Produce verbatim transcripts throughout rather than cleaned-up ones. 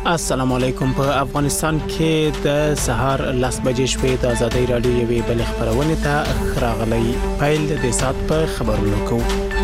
السلام علیکم. په افغانستان کې د سهار لس بجې شوې د ازادي رادیو یوې بل خبرونه ته راغلي. پیل د سات په خبرونو کو.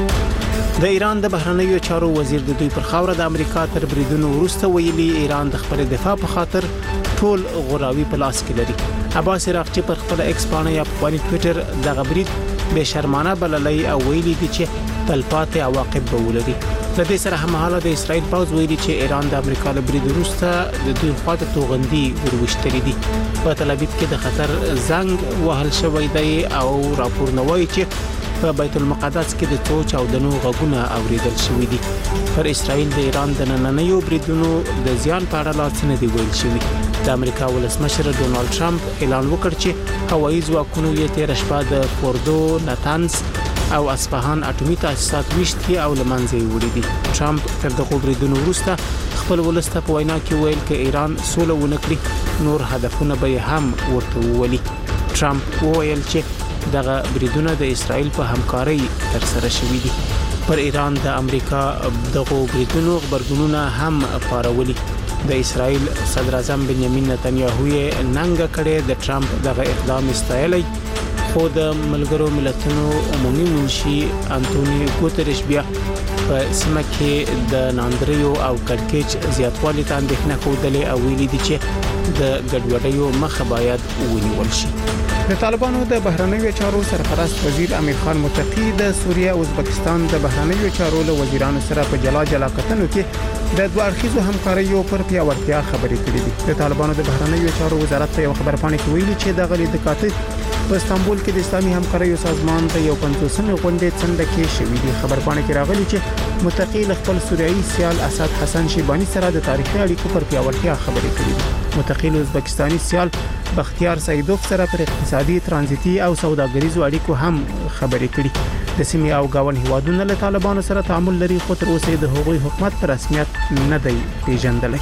د ایران د بهرنیو چارو وزیر د دوی پر خاوره د امریکا تر بریدونو وروسته ویلي ایران د خپل دفاع په خاطر ټول غوراوي په لاس کې لري. عباس راغچی پر خپل ایکس باندې یا په ټوئیټر د غبرید به شرمانه بللای او ویلي دي چې تلپاتې عواقب به ولري. د دې سره هماهاله د اسرایل پوز ویلي چې ایران د امریکا له برید وروسته د دوی خواته توغندي وروشتري دي. په تل ابیب کې د خطر زنګ وهل شوی دی او راپور نووي چې په بیت المقدس کې د توچ او د نو غږونه اوریدل شوې دي. پر اسرایل د ایران د نننیو بریدونو د زیان په اړه لاس نه دی ویل شوی. د امریکا ولسمشر ډونالد ټرمپ اعلان وکړ چې هوایي ځواکونو یې تیر شپه د فوردو، نتنز او اصفهان اټومي تاسیسات وشتي او لمنځه وړي دي. ټرمپ تر دغه بریدونو وروسته خپل ولسته په وینا کې ویل چې ایران سوله ونکړي نور هدفونه به هم ورته ولي. ټرمپ وویل چې دغه بریدونه د اسرایل په همکارۍ تر سره شوي دي. پر ایران د امریکا دغه بریدونو خبرګونونه هم پارولي. د اسرایل صدر اعظم بنیامین نتنیاهو یې ننګ کړي د ټرمپ دغه اقدام استایلی. خو د ملګرو ملتونو عمومي منشي انټونی ګوتریش بیا په سیمه کې د ناندریو او کړکېچ زیاتوالي ته اندېښنه کولې او ویلي دي چې د ګډوډیو مخه باید ونیول شي. د طالبانو د بهرنیو چارو سرپرست وزیر امیر خان متقی د سوریه او ازبکستان د بهرنیو چارو له وزیرانو سره په جلا جلا کتنو کې د دوه اړخیزو همکاریو پر پیاوړتیا خبرې کړې دي. د طالبانو د بهرنیو چارو وزارت په یو خبرپاڼه کې ویلي چې د غلي د کاتب په استانبول کې د اسلامي همکاریو سازمان د یو پنځوسمې غونډې څنډه کې شوې دي. خبرپاڼه کې راغلي چې متقی له خپل سوریایي سیال اسد حسن شیبانی سره د تاریخي اړیکو پر پیاوړتیا خبرې کړې دي. متقی له ازبکستاني سیال بختیار سیدوف سره پر اقتصادي، ترانزیتي او سوداګریزو اړیکو هم خبرې کړې. د سیمې او گاون هیوادونو له طالبانو سره تعامل لري خو تر اوسه د هغوی حکومت پر رسمیت نه دی پیژندلی.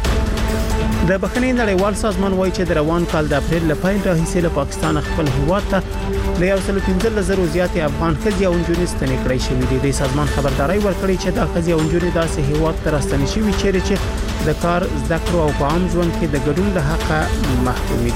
د بخښنې نړیوال سازمان وایي چې د روان کال د اپریل له پیل راهیسې له پاکستان خپل هیواد ته د یو سل پنځه زره زیاتې افغان ښځې او نجونې ستنې کړې شوې دي. د سازمان خبرداري ورکړې چې د ښځې او نجونې داسې هیواد ته راستنې شوي چې د کار، زده کړو او په عام ژوند کې د ګډون له حقه محروم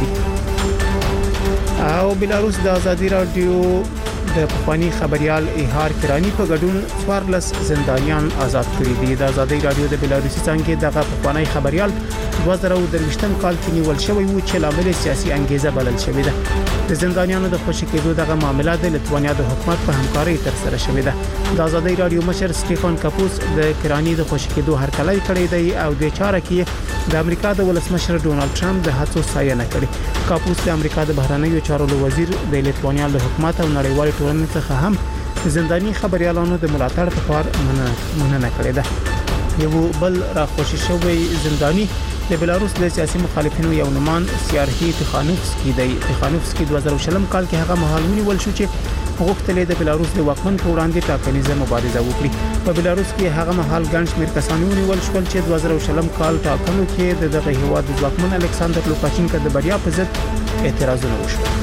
دي. او بلاروس د ازادي رادیو د پخوانی خبريال ایهار کرانی په ګډون څوارلس زندانیان آزاد کړي دي. د ازادي رادیو د بلاروسي څنګه دغه پخوانی خبريال دوه زره درویشتم کال کې نیول شوی و چې لامل سیاسي انګیزه بلل شوې ده. د زندانیانو د خوشی کېدو دغه معاملات د لټوانیا د حکومت په همکارۍ تر سره شوې ده. د ازادي رادیو مشر سټيفن کاپوس د کرانی د خوشی کېدو هرکلی کړی دی او د چاره کې د امریکا د ولسمشر ډونالد ټرمپ د هڅو ستاینه کړې. کاپوس د امریکا د بهرنیو چارو وزیر د لټوانیا د حکومت او نړیوال ټولنې څخه هم زنداني خبريالانو د ملاتړ لپاره مننه کړې ده. یو بل راخوشي شوی زنداني د بلاروس د سیاسي مخالفینو یو نومان سیارهی تخانوفسکی دی. تخانوفسکی دوه زره شلم کال کې هغه مهال ونیول شو چې غوښتل د بلاروس د واکمن پر وړاندې ټاکنیزه مبارزه وکړي. په بلاروس کې هغه مهال ګڼ شمېر کسان ونیول شول چې دوه زره شلم کال ټاکنو کې دغه هیواد د واکمن الکساندر لوکاشینکو د بریا په ضد اعتراضونه وشول.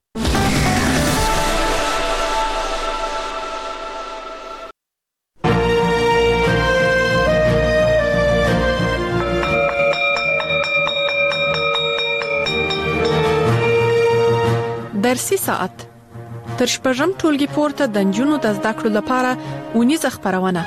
درسي ساعت تر شپږم ټولګي پورته د نجونو د زده کړو لپاره اونیزه خبرونه.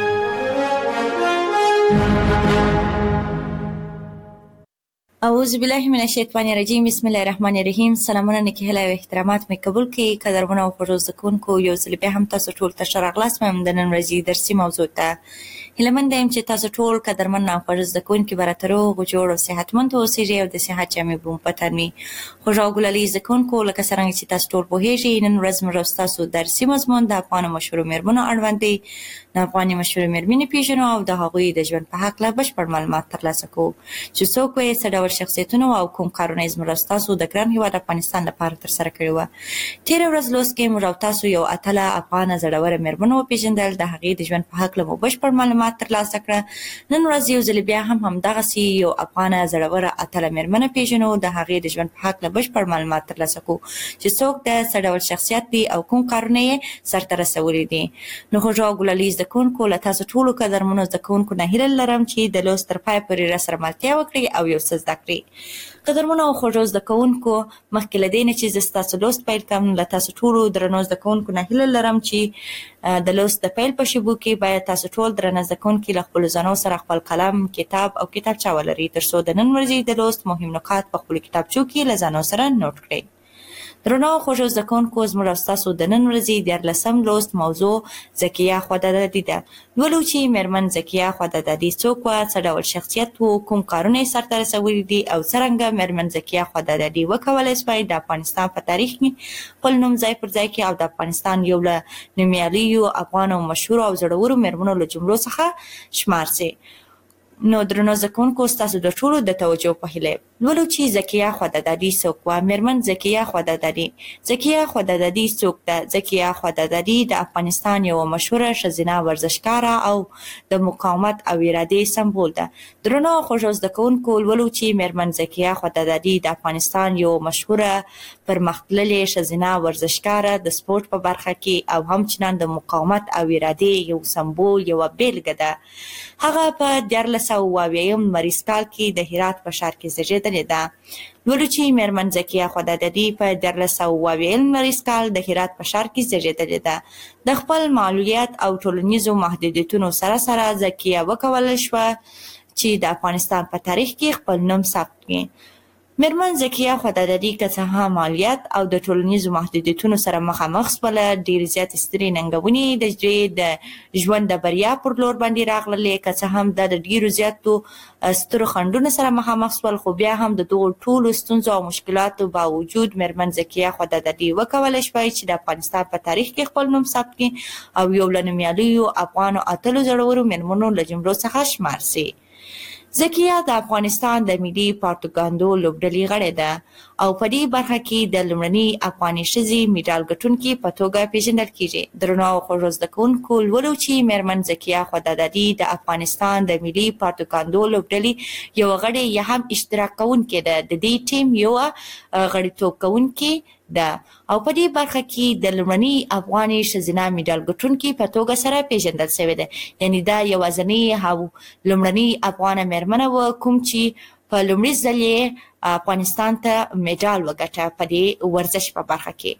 اعوذ بالله من الشیطان الرجیم. بسم الله الرحمن الرحیم. سلامونه نکهله او احترامات مې قبول کړئ. قدرمنو او پروزکونکو یو ځل بیا هم تاسو ټول ته شرغلاس مې د نن ورځې درسي موضوع ته هیلمند یم چې تاسو ټول قدرمن او پروزکونکو براترو غوړ او صحتمند اوسئ او د صحت جامې بوم پتنوي. خوشاله ګلالي زکونکو لکه څنګه چې تاسو ټول پوهیږئ نن ورځ موږ تاسو درسي مضمون د افغان مشهور میرمنو اړوند دی. د افغان مشهور میرمنې پیژنو او د هغوی د ژوند په حق لا بشپړ معلومات ترلاسه کوو چې څوک یې څه ډول ډول شخصیتونو او کوم کارونه زموږ تاسو د ګران هیواد افغانستان لپاره تر سره کړي و. تیر ورځ لوست کې موږ تاسو یو اتله افغان زړوره مېرمن وپېژندل، د هغې د ژوند په هکله مو بشپړ معلومات ترلاسه کړه. نن ورځ یو ځل بیا هم همدغسې یو افغان زړوره اتله مېرمنه پېژنو، د هغې د ژوند په هکله بشپړ معلومات ترلاسه کوو چې څوک د څه ډول شخصیت دی او کوم کارونه یې سرته رسولي دي. نو خوږو او ګلالي زده کوونکو له تاسو ټولو قدرمنو زده کوونکو نه هیله لرم چې د لوست تر پایه پورې راسره ملتیا وکړئ او یو څه زده کړئ. قدرمنو او خوږو زده کوونکو، مخکې له دې نه چې زه ستاسو لوست پیل کړم، له تاسو ټولو درنو زده کوونکو نه هیله لرم چې د لوست د پیل په شیبو کې باید تاسو ټول درنه زده کوونکي له خپلو ځانو سره خپل قلم، کتاب او کتابچه ولرئ تر څو د نن ورځې د لوست مهم نکات په خپلو کتابچو کې له ځانو سره نوټ کړئ. درنو او خوږو زده کوونکو، زموږ او ستاسو د نن ورځې دیارلسم لوست موضوع ذکیه خوددادي ده. لولو چې مېرمن ذکیه خوددادي څوک وه، څه ډول شخصیت و، کوم کارونه یې سرته رسولي دي او څرنګه مېرمن ذکیه خوددادي وکولی سوای د افغانستان په تاریخ کې خپل نوم ځای پر ځای کړي او د افغانستان یو له نومیالیو افغانو مشهورو او زړورو مېرمنو له جملو څخه شمار سي. نو درنو زده کوونکو، ستاسو د ټولو د توجه په هیله لولو چې ذکیه خوددادي څوک وه. مېرمن ذکیه خوددادي ذکیه خوددادي څوک ده؟ ذکیه خوددادي د افغانستان یوه مشهوره ښځینه ورزشکاره او د مقاومت او ارادې سمبول ده. درنو او خوږو زده کوونکو، لولو چې مېرمن ذکیه خوددادي د افغانستان یوه مشهوره پرمختللې ښځینه ورزشکاره د سپورټ په برخه کې او همچنان د مقاومت او ارادې یو سمبول، یوه بیلګه ده. هغه په دیارلس سوه اووه اویایم لمریز کال کې د هرات په ښار کې زېږېدلې ده. لولو چې مېرمن ذکیه خوددادي په دیارلس سوه اووه اویایم لمریز کال د هرات په ښار کې زېږېدلې ده. د خپل معلولیت او ټولنیزو محدودیتونو سره سره ذکیه وکولی شوه چې د افغانستان په تاریخ کې خپل نوم ثبت کړي. مېرمن ذکیه خوددادي که څه هم معلولیت او د ټولنیزو محدودیتونو سره مخامخ شوله، ډېرې زیاتې سترې ننګونې د دوی د ژوند د بریا پر لور باندې راغللې. که څه هم دا د ډېرو زیاتو سترو خنډونو سره مخامخ شول، خو بیا هم د دغو ټولو ستونزو او مشکلاتو باوجود مېرمن ذکیه خوددادي وکولی شوای چې د افغانستان په تاریخ کې خپل نوم ثبت کړي او یو له نومیالیو افغانو اتلو زړورو مېرمنو له جملو څخه شمار سي. ذکیه د افغانستان د ملي پروپاګاندا لوبډلې غړې ده او په دې برخه کې د لومړنۍ افغاني ښځې میډال ګټونکې په توګه پیژندل کیږي. درنو او خوږو زده کوونکو، لولو چې مېرمن ذکیه خوددادي د افغانستان د ملي پروپاګاندا لوبډلې یوه غړې یا هم اشتراک کوونکې ده. د دې ټیم یوه غړیتوب کوونکې ده او په دې برخه کې د لومړنۍ افغاني ښځینه میډال ګټونکې په توګه سره پیژندل شوې ده. یعنې دا یوازینۍ او لومړنۍ افغانه مېرمنه وه کوم چې په لومړي ځل یې افغانستان ته میډال وګټه په دې ورزش په برخه کې.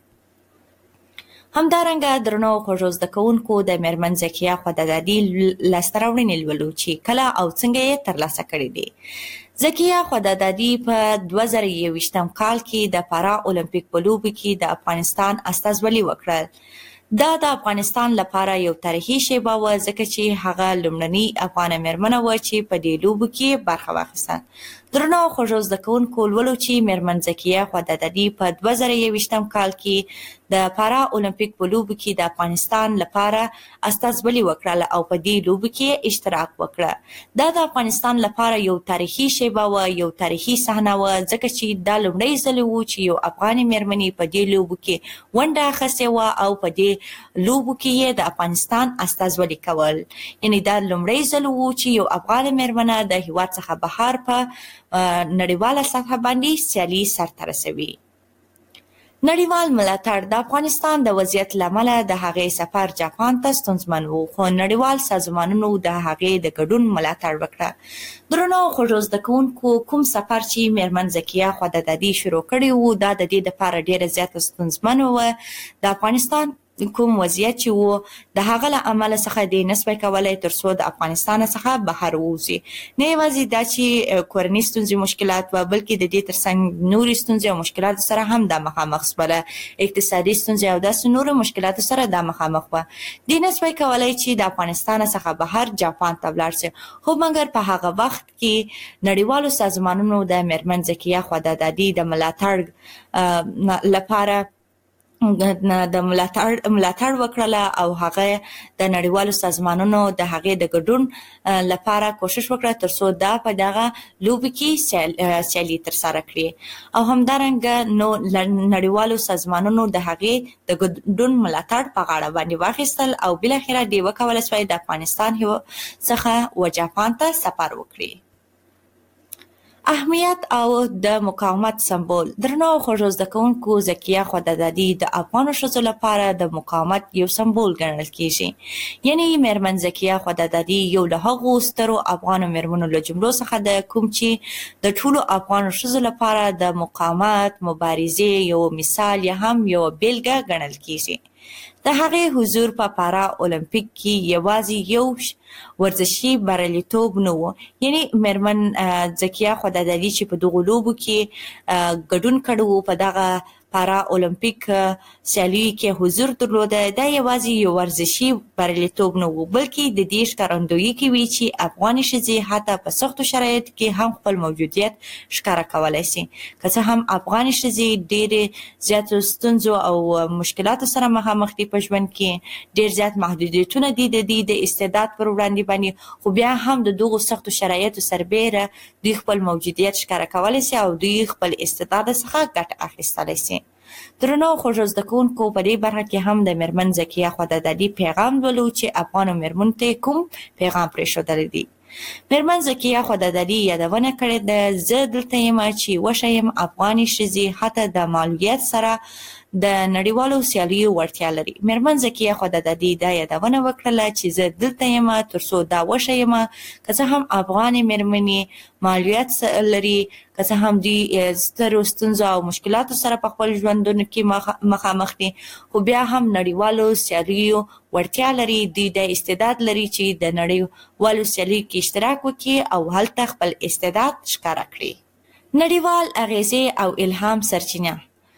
همدارنګه درنو او خوږو زده کوونکو، د مېرمن ذکیه خوددادي لاسته راوړنې لولو چې کله او څنګه یې ترلاسه کړي دي. ذکیه خوددادي په دوه زره یوویشتم کال کې د پارا اولمپیک په لوبو کې د افغانستان استازولي وکړل. دا د افغانستان لپاره یو تاریخي شیبه وه ځکه چې هغه لومړنۍ افغانه مېرمنه وه چې په دې لوبو کې برخه واخیسته. درنو او خوږو زده کوونکو، لولو چې مېرمن ذکیه خوددادي په دوه زره یوویشتم کال کې د پارا اولمپیک په لوبو کې د افغانستان لپاره استازولي وکړله او په دې لوبو کې اشتراک وکړه. دا د افغانستان لپاره یو تاریخي شیبه وه، یو تاریخي صحنه وه ځکه چې دا لومړی ځل و چې یو افغاني مېرمنې په دې لوبو کې ونډه اخیستې وه او په دې لوبو کې یې د افغانستان استازولي کول. یعنې دا لومړی ځل و چې یو افغانه مېرمنه د هېواد څخه بهر په نړیواله سطحه باندې سیالي سرته رسوي. نړیوال ملاتړ د افغانستان د وضعیت له امله د هغې سفر جاپان ته ستونزمن و، خو نړیوال سازمانونو د هغې د ګډون ملاتړ وکړه. درنو او خوږو زده کوونکو، کوم سفر چې مېرمن ذکیه خوددادي شروع کړی و دا د دې دپاره ډېره زیاته ستونزمن وه. د افغانستان کوم وضعیت چې و د هغه له امله څخه دې نه سوی کولی تر څو د افغانستان څخه بهر ووځي. نه یوازې دا چې کورني ستونزې مشکلات وه، بلکې د دې ترڅنګ نورې ستونزې او مشکلاتو سره هم دا مخامخ شوله. اقتصادي ستونزې او داسې نورو مشکلاتو سره دا مخامخ وه. دې نه سوی کولی چې د افغانستان څخه بهر جاپان ته ولاړ شي، خو مګر په هغه وخت کې نړیوالو سازمانونو د مېرمن ذکیه خوددادي د ملاتړ لپاره د ملاتړ ملاتړ وکړه او هغه د نړیوالو سازمانونو د هغې د ګډون لپاره کوشش وکړه ترڅو دا په دغه لوبې کې سیالي ترسره کړي او همدارنګه نو نړیوالو سازمانونو د هغې د ګډون ملاتړ په غاړه باندې واخیستل او بالاخره دوی وکولای شوی د افغانستان څخه و جاپان ته سفر وکړي. اهمیت او د مقاومت سمبول. درنو خوږو زده کوونکو، ذکیه خوددادي د افغانو ښځو لپاره د مقاومت یو سمبول ګڼل کیږي. یعنی میرمن ذکیه خوددادي یو له هغو سترو افغانو میرمنو له جملو څخه ده کوم چې د ټولو افغانو ښځو لپاره د مقاومت مبارزې یو مثال یا هم یو بیلګه ګڼل کیږي. د هغې حضور په پارا اولمپیک کې یوازې یو ورزشي بریالیتوب نه و، یعنی میرمن ذکیه خوددادي چې په دغو لوبو کې ګډون کړی و، په دغه پارا اولمپیک سیالیو کې حضور درلوده، دا یوازې یو ورزشي بریالیتوب نه و بلکې د دې ښکارندویي کوي چې افغاني ښځې حتی په سختو شرایطو کې هم خپل موجودیت ښکاره کولی شي. که څه هم افغاني ښځې ډېرې زیاتو ستونزو او مشکلاتو سره مخامخ دي په ژوند کې، ډېر زیات محدودیتونه دي د دوی د استعداد پر وړاندې باندې، خو بیا هم د دغو سختو شرایطو سربیره دوی خپل موجودیت ښکاره کولی شي او دوی خپل استعداد څخه ګټه اخیستلی شي. درنو خوږو زده کوونکو، په دې برخه کې هم د میرمن ذکیه خوددادي پیغام لولو چې افغانو میرمنو ته کوم پیغام پرېښودلی دی. میرمن ذکیه خوددادي یادونه کړې ده، زه دلته یم چې وښیم افغاني ښځې حتی د معلولیت سره د نړیوالو سیالیو وړتیا لري. میرمن ذکیه خوددادي دا یادونه وکړله چې زه دلته یم ترڅو دا وښیم که څه هم افغانې میرمنې معلولیت لري، که څه هم دوی سترو ستونزو او مشکلاتو سره په خپل ژوندونو کې مخامخ دي، خو بیا هم نړیوالو سیالیو وړتیا لري. دوی د استعداد لري چې د نړیوالو سیالیو کې اشتراک وکړي او هلته خپل استعداد ښکاره کړي. نړیوال اغیزې او الهام سرچینه.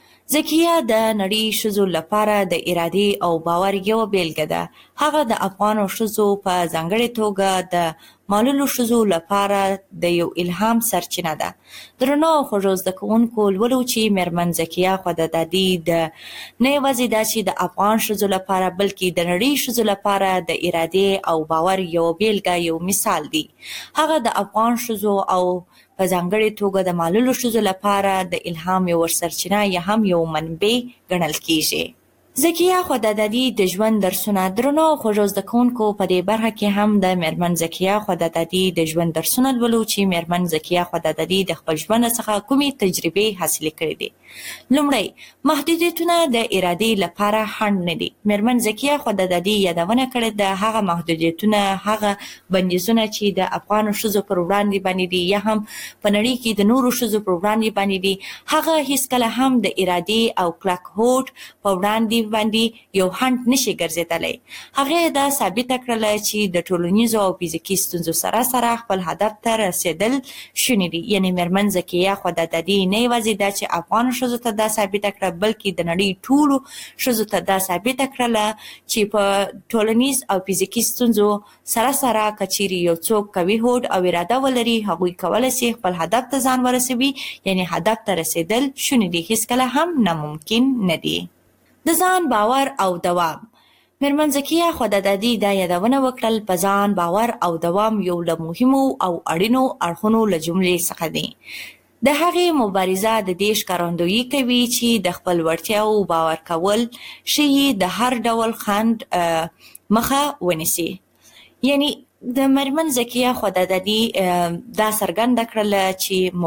ذکیه د نړۍ ښځو لپاره د ارادې او باور یوه بیلګه ده. هغه د افغانو ښځو په ځانګړې توګه د معلولو ښځو لپاره د یو الهام سرچینه ده. درنو خوږو زده کوونکو، لولو چې میرمن ذکیه خوددادي د نه یوازې دا چې د افغان ښځو لپاره بلکې د نړۍ ښځو لپاره د ارادې او باور یو بیلګه یو مثال دی. هغه د افغان ښځو او په ځانګړې توګه د معلولو ښځو لپاره د الهام یو سرچینه یا هم یو منبع ګڼل کیږي. ذکیه خوددادي د ژوند درسونه. درنو خوږو زده کوونکو، په دې برخه کې هم د میرمن ذکیه خوددادي د ژوند درسونه لولو چې میرمن ذکیه خوددادي د خپل ژوند څخه کومې تجربې حاصلې کړې دي. لومړی، محدودیتونه د ارادې لپاره خنډ نه دي. میرمن ذکیه خوددادي یادونه کړې ده هغه محدودیتونه، هغه بندیزونه چې د افغانو ښځو پر وړاندې باندې دي یا هم په نړۍ کې د نورو ښځو پر وړاندې باندې دي، هغه هیڅکله هم د ارادې او کلک هوډ په وړاندې باندې یو خنډ نشي ګرځېدلی. هغې دا ثابته کړله چې د ټولنیزو او فزیکي ستونزو سره سره خپل هدف ته رسېدل شوني دي. یعنې میرمن ذکیه خوددادي نه یوازې دا چې افغانو ښځو ته دا ثابته کړه بلکې د نړۍ ټولو ښځو ته دا ثابته کړله چې په ټولنیز او فزیکي ستونزو سره سره که چیرې یو څوک قوي هوډ او اراده ولري، هغوی کولی شي خپل هدف ته ځان ورسوي. یعنې هدف ته رسېدل شوني دي، هیڅکله هم ناممکن نه دي. د ځان باور او دوام. میرمن ذکیه خوددادي دا یادونه وکړل په ځان باور او دوام یو له مهمو او اړینو اړخونو له جملې څخه دی. د هغې مبارزه د دې ښکارندویي کوي چې د خپل وړتیاو باور کول ښیي د هر ډول خنډ مخه ونیسي. یعنی د میرمن ذکیه خوددادي دا څرګنده کړله چې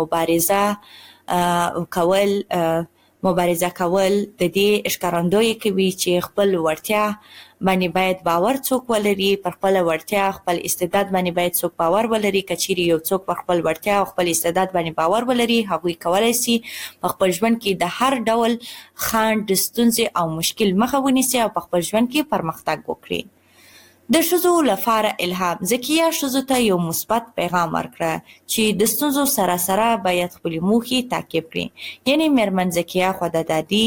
مبارزه کول مبارزه کول د دې ښکارندویي کوي چې خپل وړتیا باندې باید باور څوک ولري، پر خپله وړتیا خپل استعداد باندې باید څوک باور ولري. که چیرې یو څوک پر خپل وړتیا او خپل استعداد باندې باور ولري، هغوی کولی شي په خپل ژوند کې د هر ډول خنډ، ستونزې او مشکل مخه ونیسي او په خپل ژوند کې پرمختګ وکړي. د ښځو لپاره الهام. ذکیه ښځو ته یو مثبت پیغام ورکړه چې د ستونزو سره سره باید خپلې موخې تعقیب کړي. یعنې میرمن ذکیه خدادادي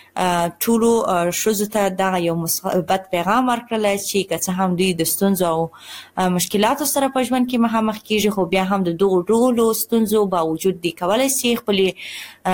ټولو ښځو ته دغه یو مثبت پیغام ورکړله چې که څه هم دوی د ستونزو او مشکلاتو سره په ژوند کې مخامخ کیږي، خو بیا هم د دغو ټولو ستونزو باوجود دوی کولی شي خپلې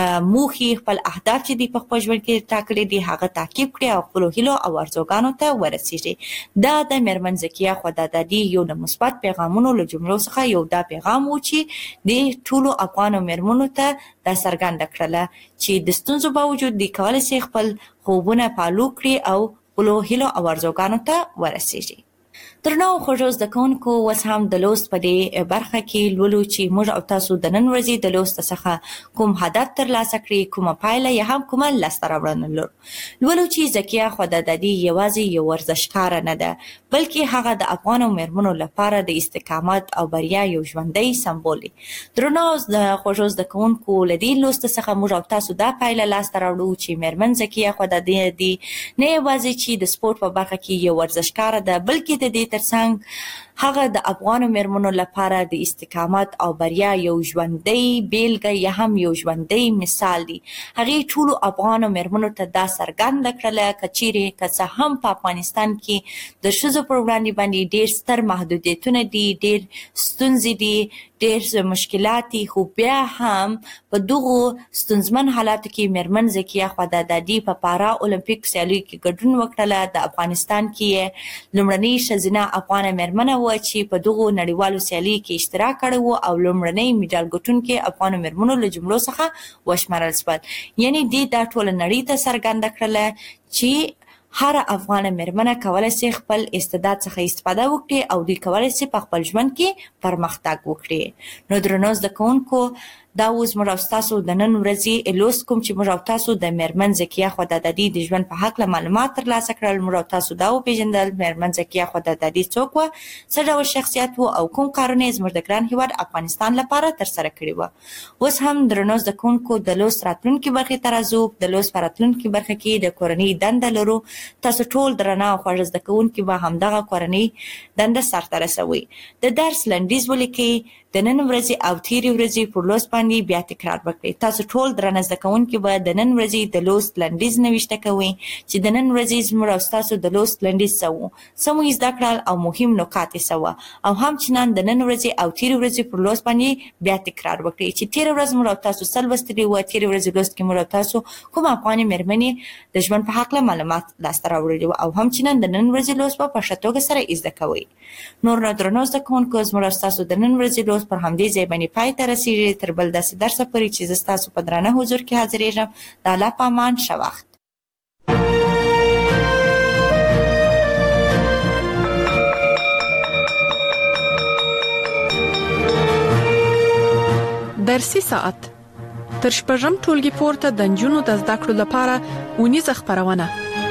موخې، خپل اهداف چې دوی په خپل ژوند کې ټاکلي دي هغه تعقیب کړي او خپلو هیلو او ارزوګانو ته ورسیږي. دا د میرمن ذکیه خدادادي یو د مثبت پیغامونو له جملو څخه یو دا پیغام و چې د ټولو افغانو میرمنو ته دا څرګنده کړله چې د ستونزو باوجود دوی کولی شي خپل خوبونه پالو کړي او خپلو هیلو او ارزوګانو ته ورسیږي. درنو خوږو زده کوونکو، اوس هم د لوست په دې برخه کې لولو چې موږ او تاسو د نن ورځې د لوست څخه کوم هدف ترلاسه کړي، کومه پایله یا هم کومه لاسته راوړنه لرو. لولو چې ذکیه خدادادي یوازې یو ورزشکاره نه ده، بلکې هغه د افغانو میرمنو لپاره د استقامت او بریا یو ژوندی سمبول دی. درنو خوږو زده کوونکو، له دې لوست څخه موږ او تاسو دا پایله لاسته راوړو چې میرمن ذکیه خدادادي نه یوازې چې د سپورت په برخه کې یو ورزشکاره ده، بلکې د دې ترڅنګ هغه د افغانو میرمنو لپاره د استقامت او بریا یو ژوندی بیلګه یا هم یو ژوندی مثال دی. هغې ټولو افغانو میرمنو ته دا څرګنده کړله که چیرې که څه هم په افغانستان کې د ښځو پر وړاندې باندې ډېر ستر محدودیتونه دي، ډېر ستونزې دي، ډېر مشکلات دي، خو بیا هم په دغو ستونزمن حالاتو کې میرمن ذکیه خدادادي په پارا اولمپیک سیالیو کې ګډون وکړله. د افغانستان کې یې لومړنۍ ښځینه افغانه میرمنه وه چې په دغو نړیوالو سیالیو کې اشتراک کړی و او لومړنۍ میډال ګټونکې افغانو میرمنو له جملو څخه وشمارل شول. یعنې دې دا ټوله نړۍ ته څرګنده کړله چې هر افغانه میرمنه کولی شي خپل استعداد څخه استفاده وکړي او دوی کولی شي په خپل ژوند کې پرمختګ وکړي. نو درنو زده کوونکو، دا اوس موږ او تاسو د نن ورځې لوست کوم چې موږ او تاسو د میرمن ذکیه خدادادي د ژوند په هکله معلومات ترلاسه کړل. موږ او تاسو دا وپېژندل میرمن ذکیه خدادادي څوک وه، څه ډول شخصیت و او کوم کارونه یې زموږ د ګران هېواد افغانستان لپاره ترسره کړي وه. اوس هم درنو زده کوونکو، د لوست راتلونکي برخې ته راځو. د لوست په راتلونکي برخه کې د کورنۍ دنده لرو. تاسو ټول درنه او خوږ زده کوونکي به همدغه کورنۍ دنده سرته رسوئ. د درس لنډیز ولیکئ. د نن ورځې او تیرې ورځې پر لوست باندې بیا تکرار وکړئ. تاسو ټول درنه زده کوونکي به د نن ورځې د لوست لنډیز نوشته کوئ چې د نن ورځې زموږ او ستاسو د لوست لنډیز څه و، څه مو زده کړل او مهم نکات یې څه وه، او همچنان د نن ورځې او تیرې ورځې پر لوست باندې بیا تکرار وکړئ چې تیره ورځ موږ او تاسو څه لوستلي وه. تیرې ورځې لوست کې موږ او تاسو کوم افغانې میرمنې د ژوند په هکله معلومات لاسته راوړلي وو، او همچنان د نن ورځې لوست به په ښه توګه سره زده کوئ. نور نو درنو زده کوونکو، زموږ او ستاسو د نن ورځې لوست پر همدې ځای پای ته رسیږي. تر بل داسې درسه پورې چې زه ستاسو په درانه حضور کې حاضرېږم. د الله په امان، ښه وخت. درسي ساعت تر شپږم ټولګي پورته د نجونو د زده کړو لپاره اونیزه خپرونه.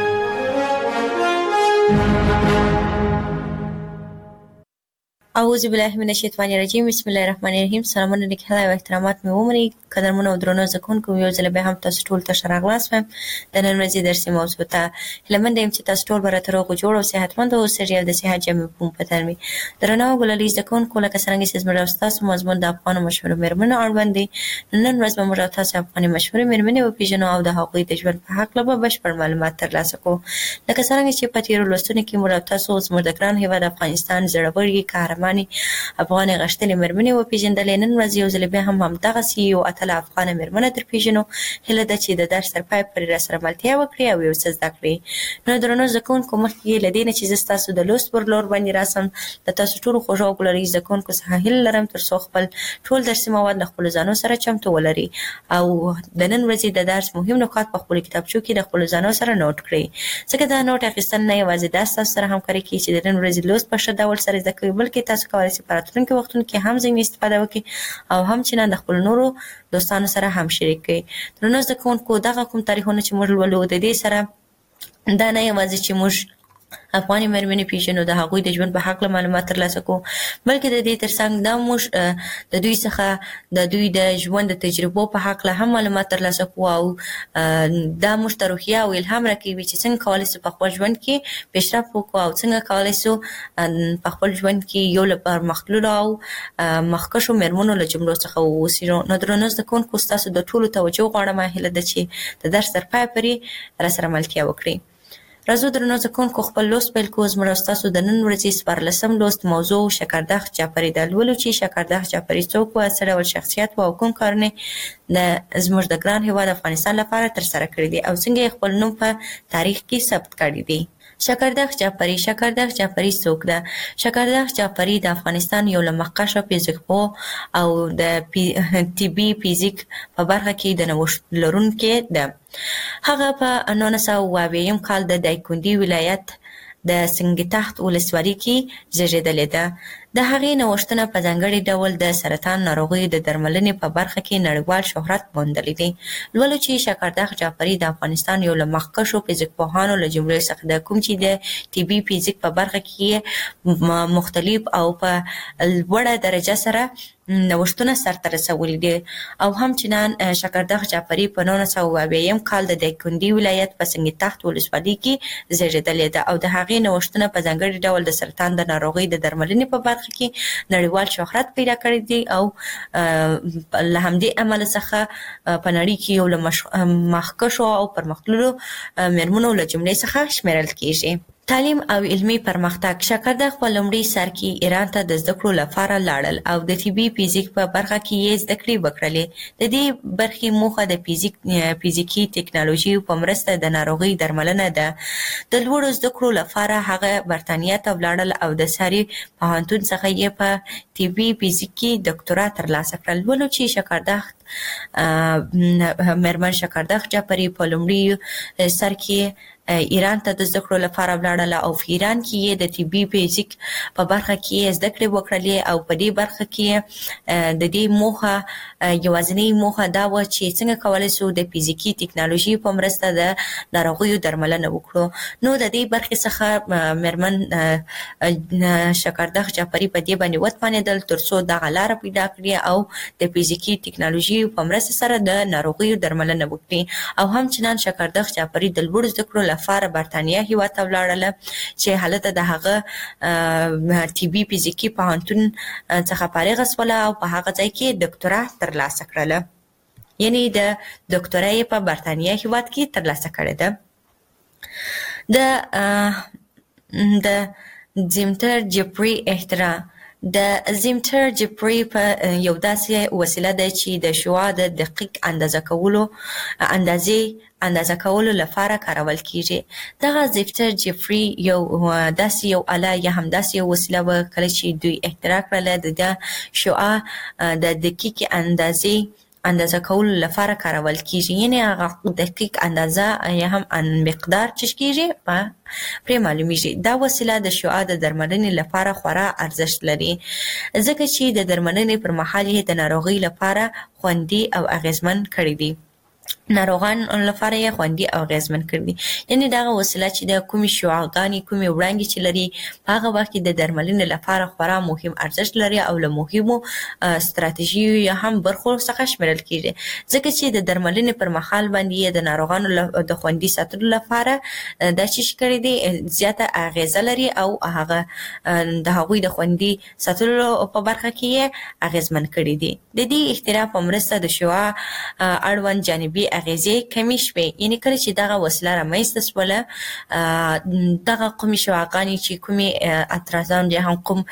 اعوذ بالله من الشیطان الرجیم. بسم الله الرحمن الرحیم. سلامونه لیکل او احترامات مې ومنئ. قدرمنو او درنو زده کوونکو، یو ځل بیا هم تاسو ټول ته ښه راغلاست وایم. د نن ورځې درسي موضوع ته هیله منده یم چې تاسو ټول به راته روغ جوړ او صحتمند اوسئ او د صحت جامې په بدن وي. درنو او ګلالي زده کوونکو، لکه څرنګه چې زموږ او ستاسو مضمون د افغانو مشهورو میرمنو اړوند دی، نن ورځ به موږ او تاسو افغاني مشهورې میرمنې وپېژنو او د هغوی د ژوند په هکله به بشپړ معلومات ترلاسه کړو. لکه څرنګه چې په تېرو لوستونو کې موږ او تاسو زموږ د ګران هېواد افغانستان زړورې، قهرمانې افغانې غښتلې میرمنې وپېژندلې. نن ورځ یو ځل بیا هم همدغسې یو اتله افغانه میرمنه درپېژنو. هیله ده چې د درس تر پایه پورې راسره ملتیا وکړئ او یو څه زده کړئ. نو درنو زده کوونکو، مخکې له دې نه چې زه ستاسو د لوست پر لور باندې راسم، د تاسو ټولو خوږو او ګلالي زده کوونکو څخه هیله لرم تر څو خپل ټول درسي مواد له خپلو ځانو سره چمتو ولرئ او د نن ورځې د درس مهم نکات په خپلو کتابچو کې د خپلو ځانو سره نوټ کړئ، ځکه دا نوټ اخیستل نه یوازې دا ستاسو سره همکاري کوي چې د نن ورځې لوست په ښه ډول سره زده کوئ، بلکې تاسو کولی شئ په راتلونکي وختونو کې هم ځینې استفاده وکړئ او همچنان د خپلو نورو دوستانو سره هم شریک کړئ. درنو زده کوونکو، دغه کوم تاریخونه چې موږ لولو، د دې سره دا نه یوازې چې موږ افغاني مېرمنې پیژنو، د هغوی د ژوند په هکله معلومات ترلاسه کوو، بلکې د دې ترڅنګ دا موږ د دوی څخه د دوی د ژوند د تجربو په هکله هم معلومات ترلاسه کوو او دا موږ ته روحیه او الهام راکوي چې څنګه کولی شو په خپل ژوند کې پیشرفت وکړو او څنګه کولی شو په خپل ژوند کې یو له پرمختللو او مخکښو مېرمنو له جملو څخه واوسو. نو درنو زده کوونکو، ستاسو د ټولو توجه غواړم، هیله ده چې د درس تر پایه پورې راسره ملتیا وکړئ. راځو درنو زده کوونکو، خپل لوست پیل کوو. زموږ او ستاسو د نن ورځې څوارلسم لوست موضوع شکردخ جعفري ده. لولو چې شکردخ جعفري څوک و، څه ډول شخصیت و او کوم کارونه د زموږ د ګران هېواد افغانستان لپاره ترسره کړي دي او څنګه یې خپل نوم په تاریخ کې ثبت کړی دی. شکردخ جعفري. شکردخ جعفري څوک ده؟ شکردخ جعفري د افغانستان یو له مخکښو فزیکپوه او د طبي فزیک په برخه کې د نوښت لرونکې ده. هغه په نولس سوه اوه اویایم کال د دایکنډي ولایت د سنګتخت ولسوالۍ کې زیږېدلې ده. د هغې نوښتونه په ځانګړي ډول د سرطان ناروغیو د درملنې په برخه کې نړیوال شهرت موندلی دی. لولو چې شکردخ جعفري د افغانستان یو له مخکښو فزیکپوهانو له جملې څخه ده، کوم چې د طبي فزیک په برخه کې مختلف او په لوړه درجه سره نوښتونه سرته رسولي دي. او همچنان شکردخ جعفري په نولس سوه اوه اویایم کال د دایکنډي ولایت په سنګتخت ولسوالۍ کې زیږېدلې ده او د هغې نوښتونه په ځانګړي ډول د سرطان د ناروغۍ د درملنې په برخه کې نړیوال شهرت پیدا کړی دی او له همدې امله څخه په نړۍ کې یو له مخکښو او پرمختللو مېرمنو له جملې څخه شمیرل کیږي. تعلیم او علمي پرمختګ. شکردخ په لومړي سر کې ایران ته د زده کړو لپاره لاړل او د طبي فزیک په برخه کې یې زده کړې وکړلې. د دې برخې موخه د فزیک فزیکي ټکنالوژي په مرسته د ناروغۍ درملنه ده. د لوړو زده کړو لپاره هغه برتانیا ته ولاړل او د ساري پوهنتون څخه یې په طبي فزیک کې ډاکټورا ترلاسه کړل. ولو چې شکردخ مېرمن شکردخ جعفري په لومړي سر کې ایران ته د زده کړو لپاره ولاړله او په ایران کې یې د طبي فزیک په برخه کې زده کړې وکړلې او په دې برخه کې د دې موخه یوازینۍ موخه دا وه چې څنګه کولی شو د فزیکي ټکنالوژي په مرسته د ناروغیو درملنه وکړو. نو د دې برخې څخه مېرمن شکردخ جعفري په دې باندې وتوانېدل تر څو دغه لاره پیدا کړي او د فزیکي ټکنالوژي په مرسته سره د ناروغیو درملنه وکړي. او همچنان شکردخ جعفري د لوړو زده کړو لپاره برتانیا هېواد ته ولاړله چې هلته د هغه طبي فزیکي پوهنتون څخه فارغه شوله او په هغه ځای کې ډاکټورا ترلاسه کړله. یعنې د ډاکټورا یې په برتانیا هېواد کې ترلاسه کړې ده. د د زیمتر جعفري اختراع. د زیمتر جعفري په یو داسې وسیله ده چې د شعاع د دقیق اندازه کولو اندازې اندازه کولو لپاره کارول کیږي. دغه زیمتر جعفري یو داسې یو آله یا هم داسې یو وسیله وه کله چې دوی اختراع کړله د شعاع د دقیق اندازې اندازه کولو لپاره کارول کیږي. یعنې هغه دقیق اندازه یا هم مقدار چې کیږي په پرې معلومیږي. دا وسیله د شعاع د درملنې لپاره خورا ارزښت لري ځکه چې د درملنې پر مهال یې د ناروغۍ لپاره خوندي او اغیزمن کړی دی. ناروغان لپاره یې خوندي او اغیزمن کړی دي. یعنې دغه وسیله چې د کومې شعاعګانې کومې وړانګې چې لري په هغه وخت کې د درملنې لپاره خورا مهم ارزښت لري او له مهمو ستراتیژیو یا هم برخو څخه شمیرل کیږي ځکه چې د درملنې پر مهال باندې یې د ناروغانو د خوندي ساتلو لپاره دا چې کړی دی زیاته اغیزه لري او هغه د هغوی د خوندي ساتلو په برخه کې یې اغیزمن کړی دي. د دې اختراع په مرسته د شعاع اړوند جانبي اغیزې کمې شوې. یعنې کله چې دغه وسیله رامنځته شوله دغه کومې شعاعګانې چې کومې اعتراضان یا هم کوم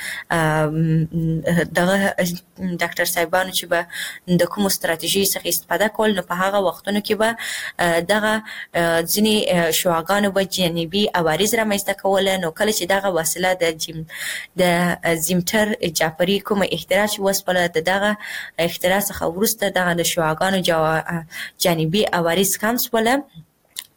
دغه ډاکټر صاحبانو چې به د کومو ستراتیژیو څخه استفاده کول نو په هغه وختونو کې به دغه ځینې شعاعګانو به جانبي عوارض رامنځته کوله. نو کله چې دغه وسیله د جیم د زیمتر جعفري کومه اختراع چې وسپله د دغه اختراع څخه وروسته دغه د شعاعګانو جانبي عوارض کم شوله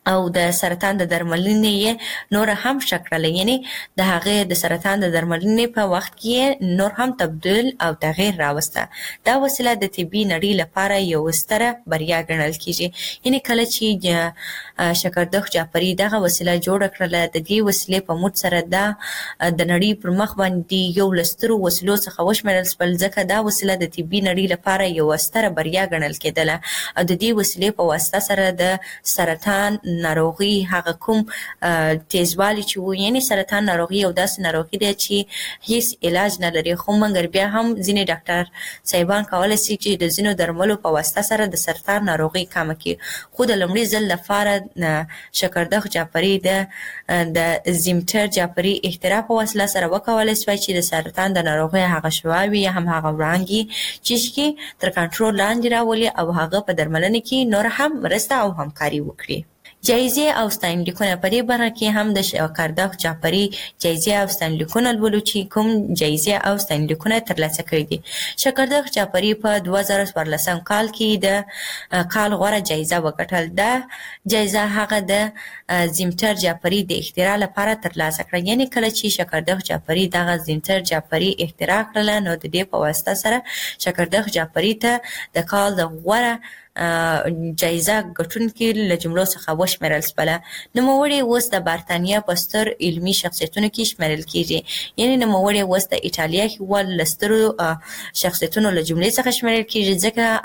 او د سرطان د درملنې نور هم شکړل، یعنی د هغه د سرطان د درملنې په وخت کې نور هم تبديل او تغییر راوسته. دا وسیله د طبي نړۍ لپاره یو ستره بریا ګڼل کیږي. یعنی کله چې شکردخ جعفری دغه وسیله جوړ کړله، د دې وسیلې په موږ سره دا د نړۍ پر مخ باندې یو لسترو وسیلو څخه وشمېرل شول، ځکه دا وسیله د طبي نړۍ لپاره یو ستره بریا ګڼل کېدله. او د دې وسیلې په واسطه سره د سرطان ناروغي هغه کوم تیزوالی چې وو، یعنی سرطان ناروغي یو داسې ناروغي دی چې هیڅ علاج نه لري، خو مګر بیا هم ځینې ډاکټر صاحبان کولی شي چې د ځینو درملو په واسطه سره د سرطان ناروغي کمه کړي. خو د لومړي ځل لپاره شکردخ جعفری د د زیمټر جعفری اختراع په وسیله سره وکولای شوی چې د سرطان د ناروغۍ هغه شواوې هم هغه وړانګې چې تر کنټرول لاندې راولي او هغه په درملنه کې نور هم مرسته او همکاري وکړي. جایزې او ستاینلیکونه په دې برخه کې هم د شکردخ جعفری جایزې او ستاینلیکونه لولو چې کوم جایزې او ستاینلیکونه ترلاسه کړي دي. شکردخ جعفری په دوه زره څوارلسم کال کې د کال غوره جایزه وګټل. دا جایزه هغه د زیمټر جعفری د اختراع لپاره ترلاسه کړه. یعنی کله چې شکردخ جعفری دغه زیمټر جعفری اختراع کړله، نو د دې په واسطه سره شکردخ جعفری ته د کال د غوره جایزه ګټونکي له جملو څخه وشمېرل شوله. نوموړی اوس د برتانیا په ستر علمي شخصیتونو کې شمېرل کیږي. یعنی نوموړی اوس د ایټالیا هېواد له سترو شخصیتونو له جملې څخه شمېرل کیږي،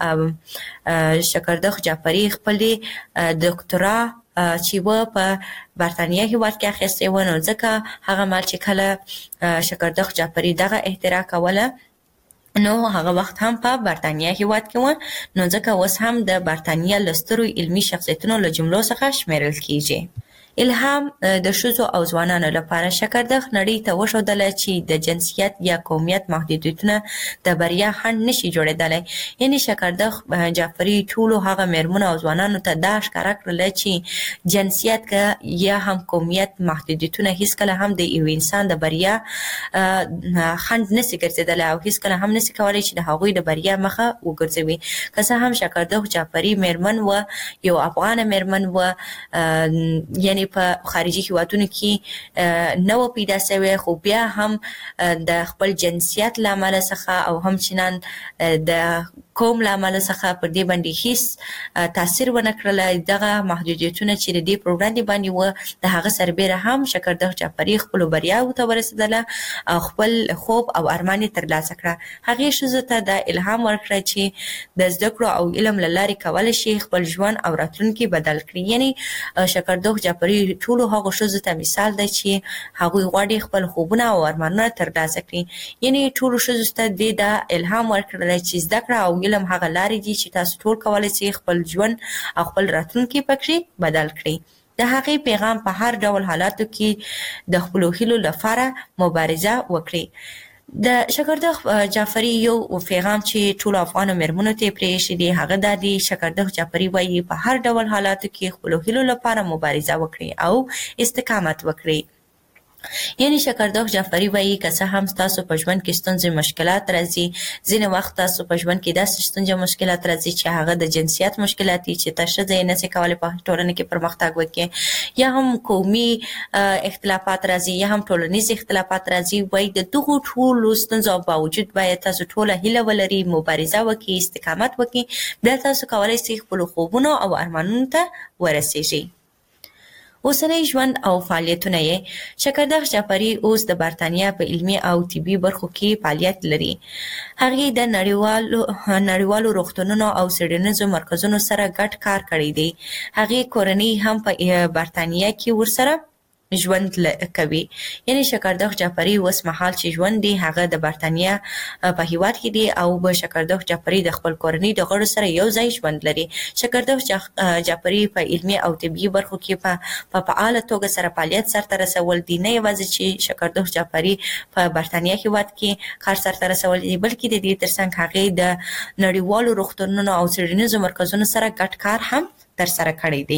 ځکه شکردخ جعفری خپلې دکتورا چې و په برتانیا هېواد کې اخیستې وه، نو ځکه هغه مهال چې کله شکردخ جعفری دغه اختراع کوله، نو هغه وخت هم په برتانیا هېواد کې و، نو ځکه اوس هم د برتانیا له سترو علمي شخصیتونو له جملو څخه شمېرل کیږي. الهام د ښځو او ځوانانو لپاره شکردخ نړۍ ته وښودله چې د جنسیت یا قومیت محدودیتونه د بریا خنډ نشي جوړېدلی. یعنی شکردخ جعفری ټولو هغه مېرمنو او ځوانانو ته دا ښکاره کړله چې جنسیت که یا هم قومیت محدودیتونه هیڅکله هم د یو انسان د بریا خنډ نشي ګرځېدلی او هیڅکله هم نشي کولی چې د هغوی د بریا مخه وګرځوي. که څه هم شکردخ جعفری مېرمن و، یو افغانه مېرمن و، یعنی په خارجي هیوادونو کې نه و پیدا شوی، خو بیا هم د خپل جنسیت له امله څخه او همچنان د قوم له امله څخه پر دې باندې هیڅ تاثیر ونه کړله. دغه محدودیتونه چې د دې پر وړاندې باندې وه، د هغه سربیره هم شکردخ جعفری خپلو بریاوو ته ورسېدله او خپل خوب او ارمان یې ترلاسه کړه. هغې ښځو ته دا الهام ورکړه چې د زده کړو او علم له لارې کولی شي خپل ژوند او راتلونکي بدل کړي. یعنی شکردخ جعفری ټولو هغو ښځو ته مثال دی چې هغوی غواړي خپل خوبونه او ارمانونه ترلاسه کړي. یعنی ټولو ښځو ته دې دا الهام ورکړلی چې زده کړه او علم هغه لارې دي چې تاسو ټول کولی شئ خپل ژوند او خپل راتلونکی پکې بدل کړئ. د هغې پیغام په هر ډول حالاتو کې د خپلو هیلو لپاره مبارزه وکړئ. د شکردخ جعفری یو پیغام چې ټولو افغانو مېرمنو ته یې پرېښی دی هغه دا دی: شکردخ جعفری وایي په هر ډول حالاتو کې خپلو هیلو لپاره مبارزه وکړئ او استقامت وکړئ. یعنی شکردخ جعفری وایي که څه هم تاسو په ژوند کې ستونزې مشکلات راځي، ځینې وخت تاسو په ژوند کې داسې ستونزې مشکلات راځي چې هغه د جنسیت مشکلات دي چې ته ښځه یې نشي کولی په ټولنه کې پرمختګ وکړي، یا هم قومي اختلافات راځي یا هم ټولنیز اختلافات راځي. وایي د دغو ټولو ستونزو باوجود باید تاسو ټوله هیله ولرئ، مبارزه وکړئ، استقامت وکړئ، بیا تاسو کولی شئ خپلو خوبونو او ارمانونو ته ورسیږئ. اوسنی ژوند او فعالیتونه یې: شکردخ جعفری اوس د برتانیا په علمي او طبي برخو کې فعالیت لري. هغې د نړیوالو نړیوالو روغتونونو او څېړنیزو مرکزونو سره ګډ کار کړی دی. هغې کورنۍ هم په برتانیا کې ورسره ژوند کوي. یعنی شکردخ جعفری اوس مهال چې ژوند دی هغه د برتانیا په هیواد کې دی او به شکردخ جعفری د خپل کورنۍ د غړو سره یو ځای ژوند لري. شکردخ جعفری په علمي او طبي برخو کې په فعاله توګه سره فعالیت سرته رسول دي. نه یوازې چې شکردخ جعفری په برتانیا هیواد کې کار سرته رسول دي، بلکې د دې ترڅنګ هغې د نړیوالو روغتونونو او څېړنیزو مرکزونو سره ګډ کار هم ترسره کړی دی.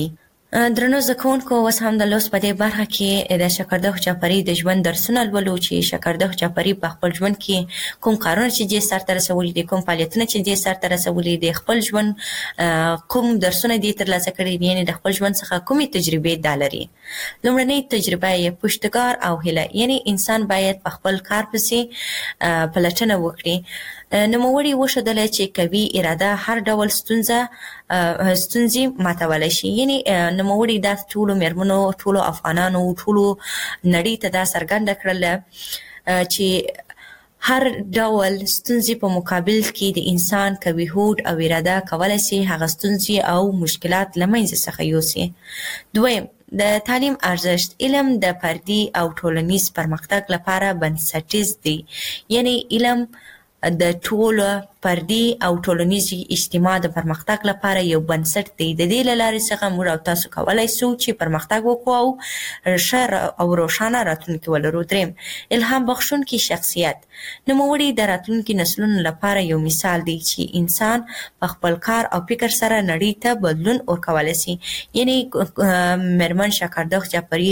درنو زده کوونکو، اوس هم د لوست په دې برخه کې د شکردخ جعفري د ژوند درسونه لولو چې شکردخ جعفري په خپل ژوند کې کوم کارونه چې دې سرته رسولي دي، کوم فعالیتونه چې دې سرته رسولي دي، خپل ژوند کوم درسونه دې ترلاسه کړي دي، یعنې د خپل ژوند څخه کومې تجربې دا لري. لومړنۍ تجربه یې پشتکار او هیله، یعنې انسان باید په خپل کار پسې پلټنه وکړي. نوموړي وښودله چې قوي اراده هر ډول ستونزه ستونزې ماتولی شي. یعنې نوموړي دا ټولو مېرمنو، ټولو افغانانو، ټولو نړۍ ته دا څرګنده کړله چې هر ډول ستونزې په مقابل کې د انسان قوي هوډ او اراده کولی شي هغه ستونزې او مشکلات له منځه څخه یوسي. دویم، د تعلیم ارزښت. علم د فردي او ټولنیز پرمختګ لپاره بنسټیز دی. یعنې علم د ټولو فردي او ټولنیزې اجتماع د پرمختګ لپاره یو بنسټ دی. د دې له لارې څخه موږ او تاسو کولی شو چې پرمختګ وکړو او ښه او روښانه راتلونکي ولرو. دریم، الهام بخښونکي شخصیت. نوموړي د راتلونکي نسلونو لپاره یو مثال دی چې انسان په خپل کار او فکر سره نړۍ ته بدلون ورکولی شي. یعنې مېرمن شکردخ جعفري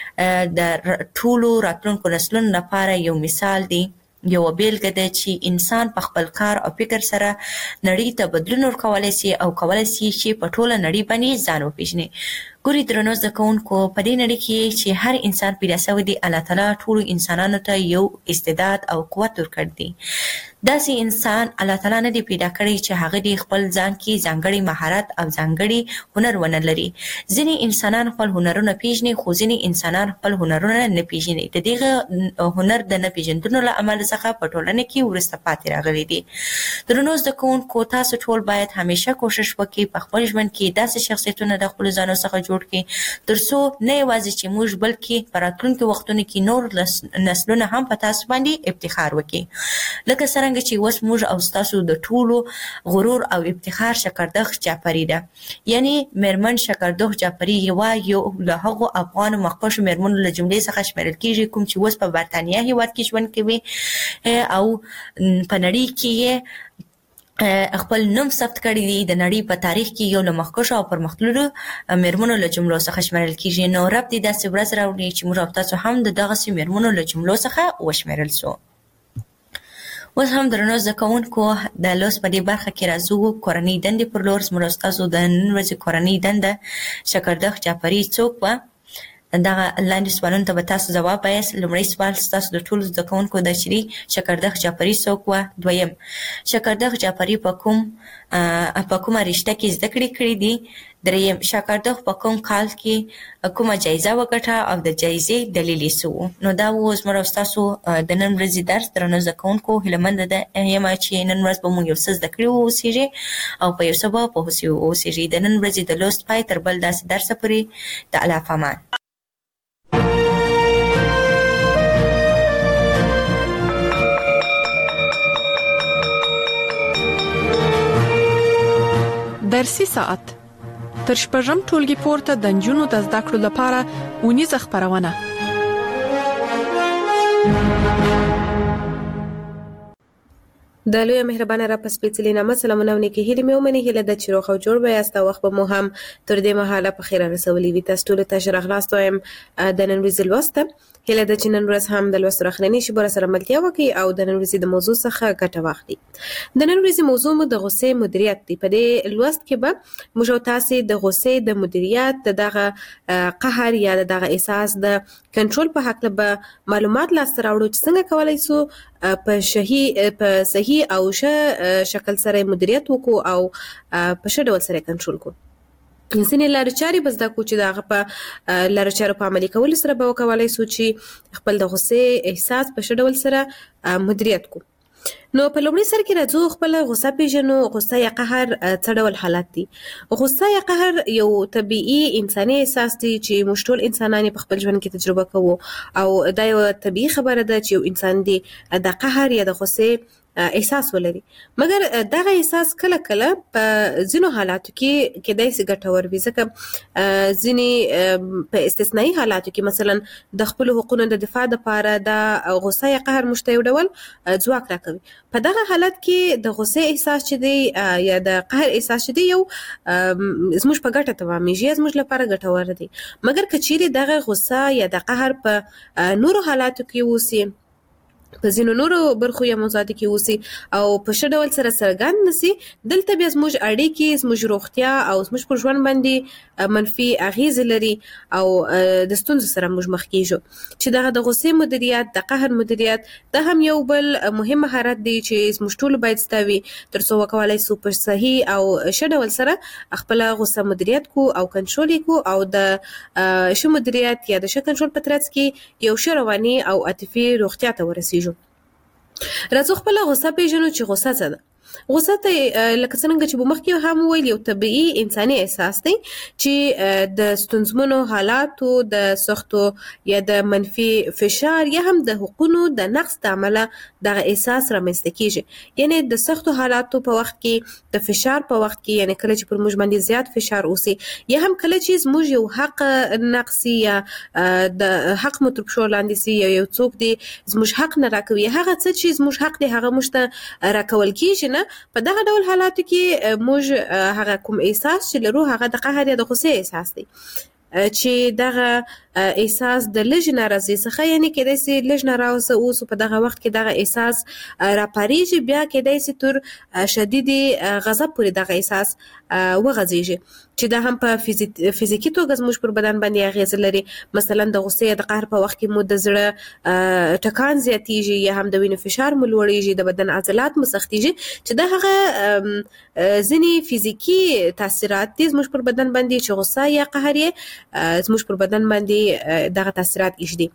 د ټولو راتلونکو نسلونو لپاره یو مثال دی، یو بیلګه ده چې انسان په خپل کار او فکر سره نړۍ ته بدلون ورکولی شي او کولی شي چې په ټوله نړۍ باندې ځان وپېژني. ګورئ درنو زده کوونکو، په دې نړۍ کې چې هر انسان پیدا شوی دی، الله تعالی ټولو انسانانو ته یو استعداد او قوت ورکړی دی. داسې انسان الله تعالی نه دی پیدا کړی چې هغه د خپل ځان کې ځانګړی مهارت او ځانګړی هنر ونه لري. ځینې انسانان خپل هنرونه پیژني، خو ځینې انسانان خپل هنرونه نه پیژني. د دغه هنر د نه پیژندنو له امله څخه په ټولنه کې وروسته پاتې راغلي دي. درنو زده کوونکو، تاسو ټول باید همیشه کوشش وکړئ په خپل ژوند کې داسې شخصیتونه د خپلو ځانو څخه جوړ کړئ تر څو نه یوازې چې موږ بلکې په راتلونکي وختونو کې نور نسلونه هم په تاسو باندې افتخار وکړي. لکه څرنګه چې اوس موږ او ستاسو د ټولو غرور او افتخار شکردخ جعفري ده. یعنې مېرمن شکردخ جعفري یوه یو له هغو افغانو مخکښو مېرمنو له جملې څخه شمېرل کېږي کوم چې اوس په برطانیه هېواد کې ژوند کوي او په نړۍ کې یې خپل نوم ثبت کړی دی. د نړۍ په تاریخ کې یو له مخکښو او پرمختللو مېرمنو له جملو څخه شمېرل کېږي. نو رب دې داسې ورځ راوړي چې موږ او تاسو هم د دغسې مېرمنو له جملو څخه وشمېرل سو. اوس هم درنو زده کوونکو، د لوست په دې برخه کې راځو کورنۍ دندې پر لور. زموږ او ستاسو د نن ورځې کورنۍ دنده شکردخ جعفري څوک وه؟ دغه لاندې سوالونو ته به تاسو ځواب وایاست. لومړی سوال ستاسو د ټولو زده کوونکو ده چې شکردخ جعفري څوک وه. دویم، شکردخ جعفري په کوم په کومه رشته کې زده کړې کړې دي. دریم، شکردخ په کوم کال کې کومه جایزه وګټه او د جایزې دلیل یې څه و. نو دا و زموږ او ستاسو د نن ورځې درس. درنو زده کوونکو، هیلهمنده ده یم چې نن ورځ به موږ یو څه زده کړي واوسېږي او په یو څه به پوه سوي واوسېږي. د نن ورځې د لوست پای تر بل داسې درسه پورې د الله په امان. درسي ساعت تر شپږم ټولګي پورته د نجونو د زده کړو لپاره اونیزه خپرونه. د لوی مهربانه را په سپېڅلي نامه سلامونه او نیکې هیلې مې ومني. هیله ده چې روغ او جوړ به یاست او وخت به مو هم تر دې مهاله په خیر رسولی وي. تاسو ټولو ته ښه راغلاست وایم د نن ورځې لوست ته. هیله ده چې نن ورځ هم د لوست اخرنۍ شیبه سره ملتیا وکړي او د نن ورځې د موضوع څخه ګټه واخلي. د نن ورځې موضوع مو د غصې مدیریت دی. په دې لوست کې به موږ او تاسو د غصې د مدیریت، د دغه قهر یا د دغه احساس د کنټرول په حق له معلومات لاسته راوړو چې څنګه کولای شو په صحیح په صحیح او ښه شکل سره مدیریت وکړو او په ښه ډول سره کنټرول کړو. ځینې لارې چارې به زده کړو چې د هغه په لارو چارو په عملي کولو سره به وکولی شو چې خپل د غصې احساس په ښه ډول سره مدیریت کړو. نو په لومړي سر کې راځو خپل غصه پیژنو. غصه یا قهر څه ډول حالت دي؟ غصه یا قهر یو طبیعي انساني احساس دی چې موږ ټول انسانان په خپل ژوند کې تجربه کوو او دا یو طبیعي خبره ده چې یو انسان دی د قهر یا د غصې احساس ولري. مګر دغه احساس کله کله په ځینو حالاتو کې کېدای شي ګټور وي، ځکه ځینې په استثنایی حالاتو کې مثلا د خپل حقوقو د دفاع لپاره د غصه یا قهر موږ ته یو ډول ځواک راکوي. په دغه حالت کې د غصې احساس چې دی یا د قهر احساس چې دی یو زموږ په ګټه تمامېږي، زموږ لپاره ګټور دی. مګر که چیرې دغه غصه یا د قهر په نورو حالاتو کې اوسي، په ځینو نورو برخو یا موضوعاتو کې اوسي او په ښه ډول سره څرګند نشي، دلته بیا زموږ اړیکې، زموږ روغتیا او زموږ پر ژوند باندې منفي اغیزې لري او د ستونزو سره موږ مخ کیږو. چې دغه د غصې مدیریت، د قهر مدیریت، دا هم یو بل مهم مهارت دی چې موږ ټول باید زده وي تر څو وکولای شو په صحیح او ښه ډول سره خپل غصه مدیریت کو او کنټرول کو او د ښه مدیریت یا د ښه کنټرول په ترڅ کې یو ښه رواني او عاطفي روغتیا ته ورسیږو. راځو خپل غصه پیژنو چې غصه څه ده. غصه ته لکه څنګه چې په مخکې هم ویل یو طبيعي انساني احساس دی چې د ستونزمنو حالاتو، د سختو یا د منفي فشار یا هم د حقوقو د نقص د عمله دغه احساس رامنځته کیږي. یعنی د سختو حالاتو په وخت کې، د فشار په وخت کې، یعنی کله چې پر موږ باندې زیات فشار اوسي یا هم کله چې موږ یو حق نقصي یا د حق متربشو لاندې سي یا یو څوک دی زموږ حق نه راکوي، هغه څه چې زموږ حق دی هغه موږ ته راکول کیږي نه. په دغه ډول حالاتو کې موږ هغه کوم احساس چې لرو هغه د قهر یا د غصې احساس دی، چې دغه احساس د لږ ناراضي څخه، یعنی کېدای شي لږ ناراضه اوسو په دغه وخت کې دغه احساس راپاریږي، بیا کېدای شي تر شدید غضب پورې دغه احساس وغځیږي چې دا هم په فزیکي توګه زموږ پر بدن باندې اغیز لري. مثلا د غصې یا د قهر په وخت کې مو د زړه ټکان زیاتیږي یا هم د وینې فشار مو لوړیږي، د بدن عضلات مو سختیږي، چې دا هغه ځینې فزیکي تاثیرات دي زموږ پر بدن باندې چې غصه یا قهر یې زموږ پر بدن باندې دغه تاثیرات ایږدي.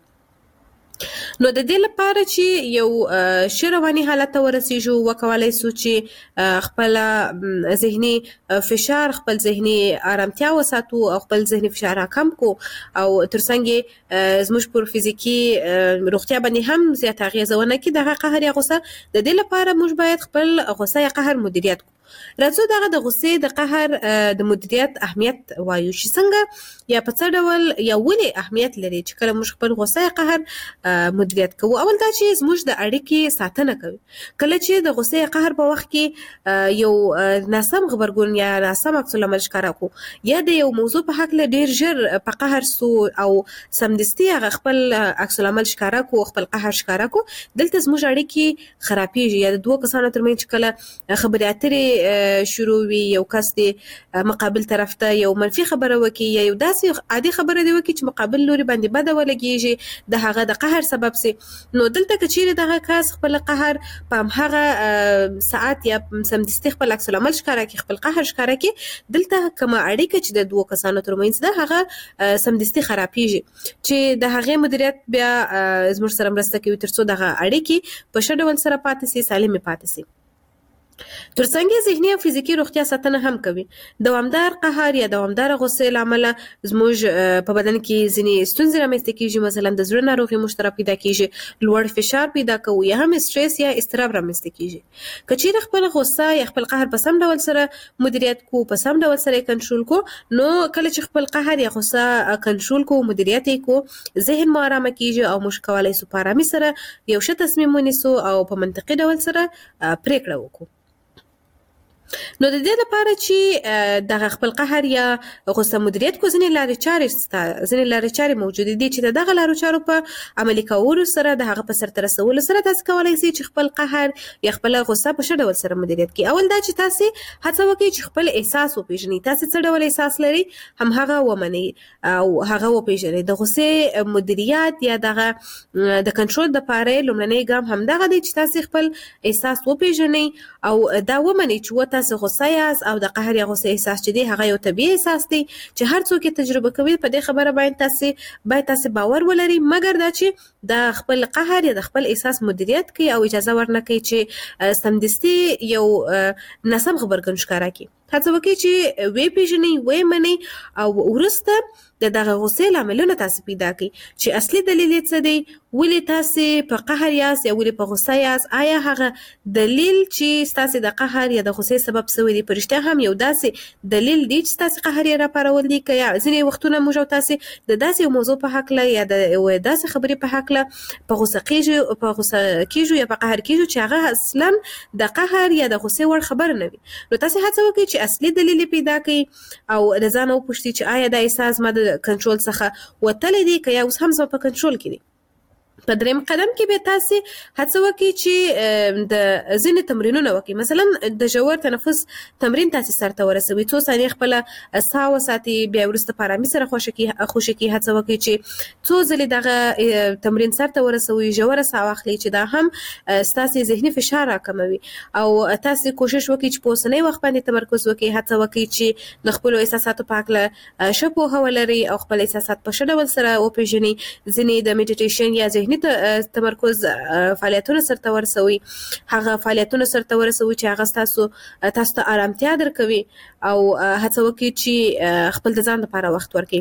نو د دې لپاره چې یو ښه رواني حالت ته ورسیږو، وکولای شو چې خپل ذهني فشار، خپل ذهني آرامتیا وساتو او خپل ذهني فشار کم کو او ترڅنګ زموږ پر فزیکی روغتیا باندې هم زیات اغیز ونه کړي دغه قهر یا غصه. د دې لپاره موږ باید خپل غصه یا قهر مدیریت کو. راځو دغه د غصې د قهر د مدیریت اهمیت وایو چې څنګه یا په څه ډول یا ولې اهمیت لري چې کله موږ خپل غصه یا قهر مدیریت کوو. اول دا چې زموږ د اړیکې ساتنه کوي. کله چې د غصې یا قهر په وخت کې یو ناسم غبرګون یا ناسم عکس العمل ښکاره کو یا د یو موضوع په حق له ډیر ژر په قهر سو او سمدستي هغه خپل عکس العمل ښکاره کو، خپل قهر ښکاره کو، دلته زموږ اړیکې خرابېږي. یا د دوه کسانو ترمنځ چې کله خبرې اترې شروع وي، یو کس دی مقابل طرف ته یو منفي خبره وکي یا یو داسې عادي خبره دی وکي چې مقابل لوري باندې بده ولګيږي، د هغه د قهر سبب سي. نو دلته کچېره دغه کس خپل قهر په هغه ساعت یا سمدستي خپل عکس العمل ښکاره کوي، خپل قهر ښکاره کوي، دلته کومه اړیکه چې د دوه کسانو ترمنځ ده هغه سمدستي خرابېږي، چې د هغه مدیریت بیا زموږ سره مرسته کوي ترڅو دغه اړیکې په ښه ډول سره پاتې سي، سالمې پاتې سي. ترڅنګ ذهني او فزیکی روغتیا ساتنه هم کوي. دوامدار قهر یا دوامدار غصه لامل زموږ په بدن کې ځینې ستونزې رامنځته کیږي، مثلا د زړه ناروغي مشترک پیدا کیږي، لوړ فشار پیدا کوي یا هم استرس یا اضطراب رامنځته کیږي. کچېر خپل غصه یا خپل قهر په سم ډول سره مدیریت کو، په سم ډول سره کنټرول کو، نو کله چې خپل قهر یا غصه کنټرول کو، مدیریت کو، ذهن مو آرام کیږي او موږ کولای شو په آرامي سره یو ښه تصمیم ونیسو او په منطقي ډول سره پریکړه وکړو. نو د دې لپاره چې دغه خپل قهر یا غصه مدیریت کو، ځینې لارې چارې شته، ځینې لارې چارې موجودې دي چې دغه لارو چارو په عملي کولو سره د هغه په سرته رسولو سره تاسو کولی شئ چې خپل قهر یا خپل غصه په ښه ډول سره مدیریت کړئ. اول دا چې تاسو هڅه وکړئ چې خپل احساس وپېژنئ، تاسو څه ډول احساس لرئ هم هغه ومنئ او هغه وپېژنئ. د غصې مدیریت یا دغه د کنټرول لپاره لومړنی ګام هم دغه دی چې تاسو خپل احساس وپېژنئ او دا ومنئ چې تاسو غصه یاست او د قهر یا غصه احساس چې دی هغه یو طبيعي احساس دی چې هر څوک تجربه کوي. په دې خبره باندې تاسو باید تاسو باور ولرئ، مګر دا چې د خپل قهر یا د خپل احساس مدیریت کوي او اجازه ورنکړي چې سمدستي یو ناسم غبرګون ښکاره کړي. هڅه وکړئ چې وې پیژنئ وې منئ او وروسته د دغه غوسې لاملونه تاسو پیدا کړئ چې اصلي دلیل یې څه دی، ولې تاسو په قهر یاست یا ولې په غوسه یاست. آیا هغه دلیل چې تاسو د قهر یا د غوسې سبب شوی دی په رښتیا هم یو داسې دلیل دی چې تاسو قهر یې راپارول دي، که یا ځینې وختونه موږ تاسو د داسې یو موضوع په حق له یا د داسې خبرې په حق له په غوسه کېږو په غوسه کېږو یا په قهر کېږو چې هغه اصلا د قهر یا د غوسې وړ خبره نه وي. نو تاسو هڅه وکړئ چې اصلي دلیل پیدا کړئ او د ځان وپوښتئ چې آیا دا احساس ما د کنټرول څخه وتلی دی که یا اوس هم زما په کنټرول کې دی. په دریم قدم کې به تاسو هڅه وکړئ چې د ځینې تمرینونه وکړئ. مثلا د ژور تنفس تمرین تاسو سرته ورسوي، څو ثانیې خپل ساه وساتئ، بیا وروسته په ارامۍ سره خوشې کړئ. هڅه وکړئ چې څو ځلې دغه تمرین سرته ورسوي، ژوره ساه واخلئ چې دا هم ستاسو ذهني فشار راکموي او تاسو کوشش وکړئ چې په اوسنۍ وخت باندې تمرکز وکړئ. هڅه وکړئ چې د خپل احساساتو په هکله ښه پوهه ولرئ او خپل احساسات په ښه ډول سره وپېژنئ. ځینې د میډیټیشن یا ذهني تمرکز فعالیتونه سرته ورسوي، هغه فعالیتونه سرته ورسوي چې هغه تاسو تاسو ته آرامتیا درکوي او هڅه وکړئ چې خپل د ځان لپاره وخت ورکړئ.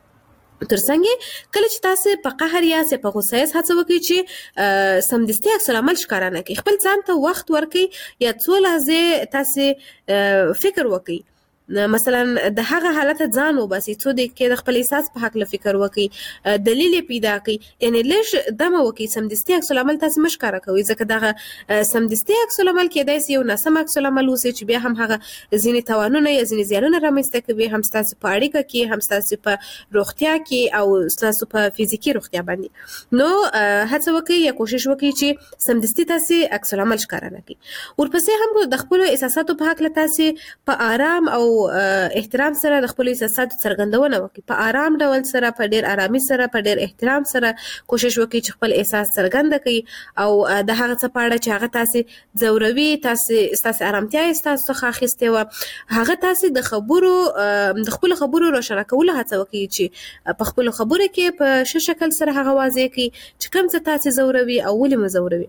ترڅنګ کله چې تاسو په قهر یا په غوسه یاست هڅه وکړئ چې سمدستي عکس العمل ښکاره نه کړئ، خپل ځان ته وخت ورکړئ یا څو لحظې تاسو فکر وکړئ. مثلا د هغه حالت ځان وباسي، څو دقیقې د خپل احساس په حق له فکر وکړئ، دلیل پیدا کړئ، یعنی لږ دمه وکړئ. سمدستي عکس العمل تاسو مه ښکاره کوئ ځکه دغه سمدستي عکس العمل کېدای شي یو ناسم عکس العمل اوسي چې بیا هم هغه ځینې تاوانونه یا ځینې زیانونه رامنځته کوي، هم ستاسو په اړیکه کې، هم ستاسو په روغتیا کې او ستاسو په فزیکي روغتیا باندې. نو هڅه وکړئ یا کوشش وکړئ چې سمدستي تاسو عکس العمل ښکاره نه کړئ. ورپسې هم د خپل احساساتو په حق له تاسو په آرام او احترام سره د خپل احساساتو څرګندونه وکړي. په آرام ډول سره، په ډیر آرامي سره، په ډیر احترام سره کوشش وکړي چې خپل احساس څرګند کړي او د هغه څه په اړه چې هغه تاسو ځوروي، تاسو تاسو آرامتیا تاسو څخه اخیستې و، هغه تاسو د خبرو د خپل خبرو روښانه کولو هڅه وکړي چې په خپل خبرو کې په ښه شکل سره هغه واضح کړي چې کوم څه تاسو ځوروي او ولې مو ځوروي.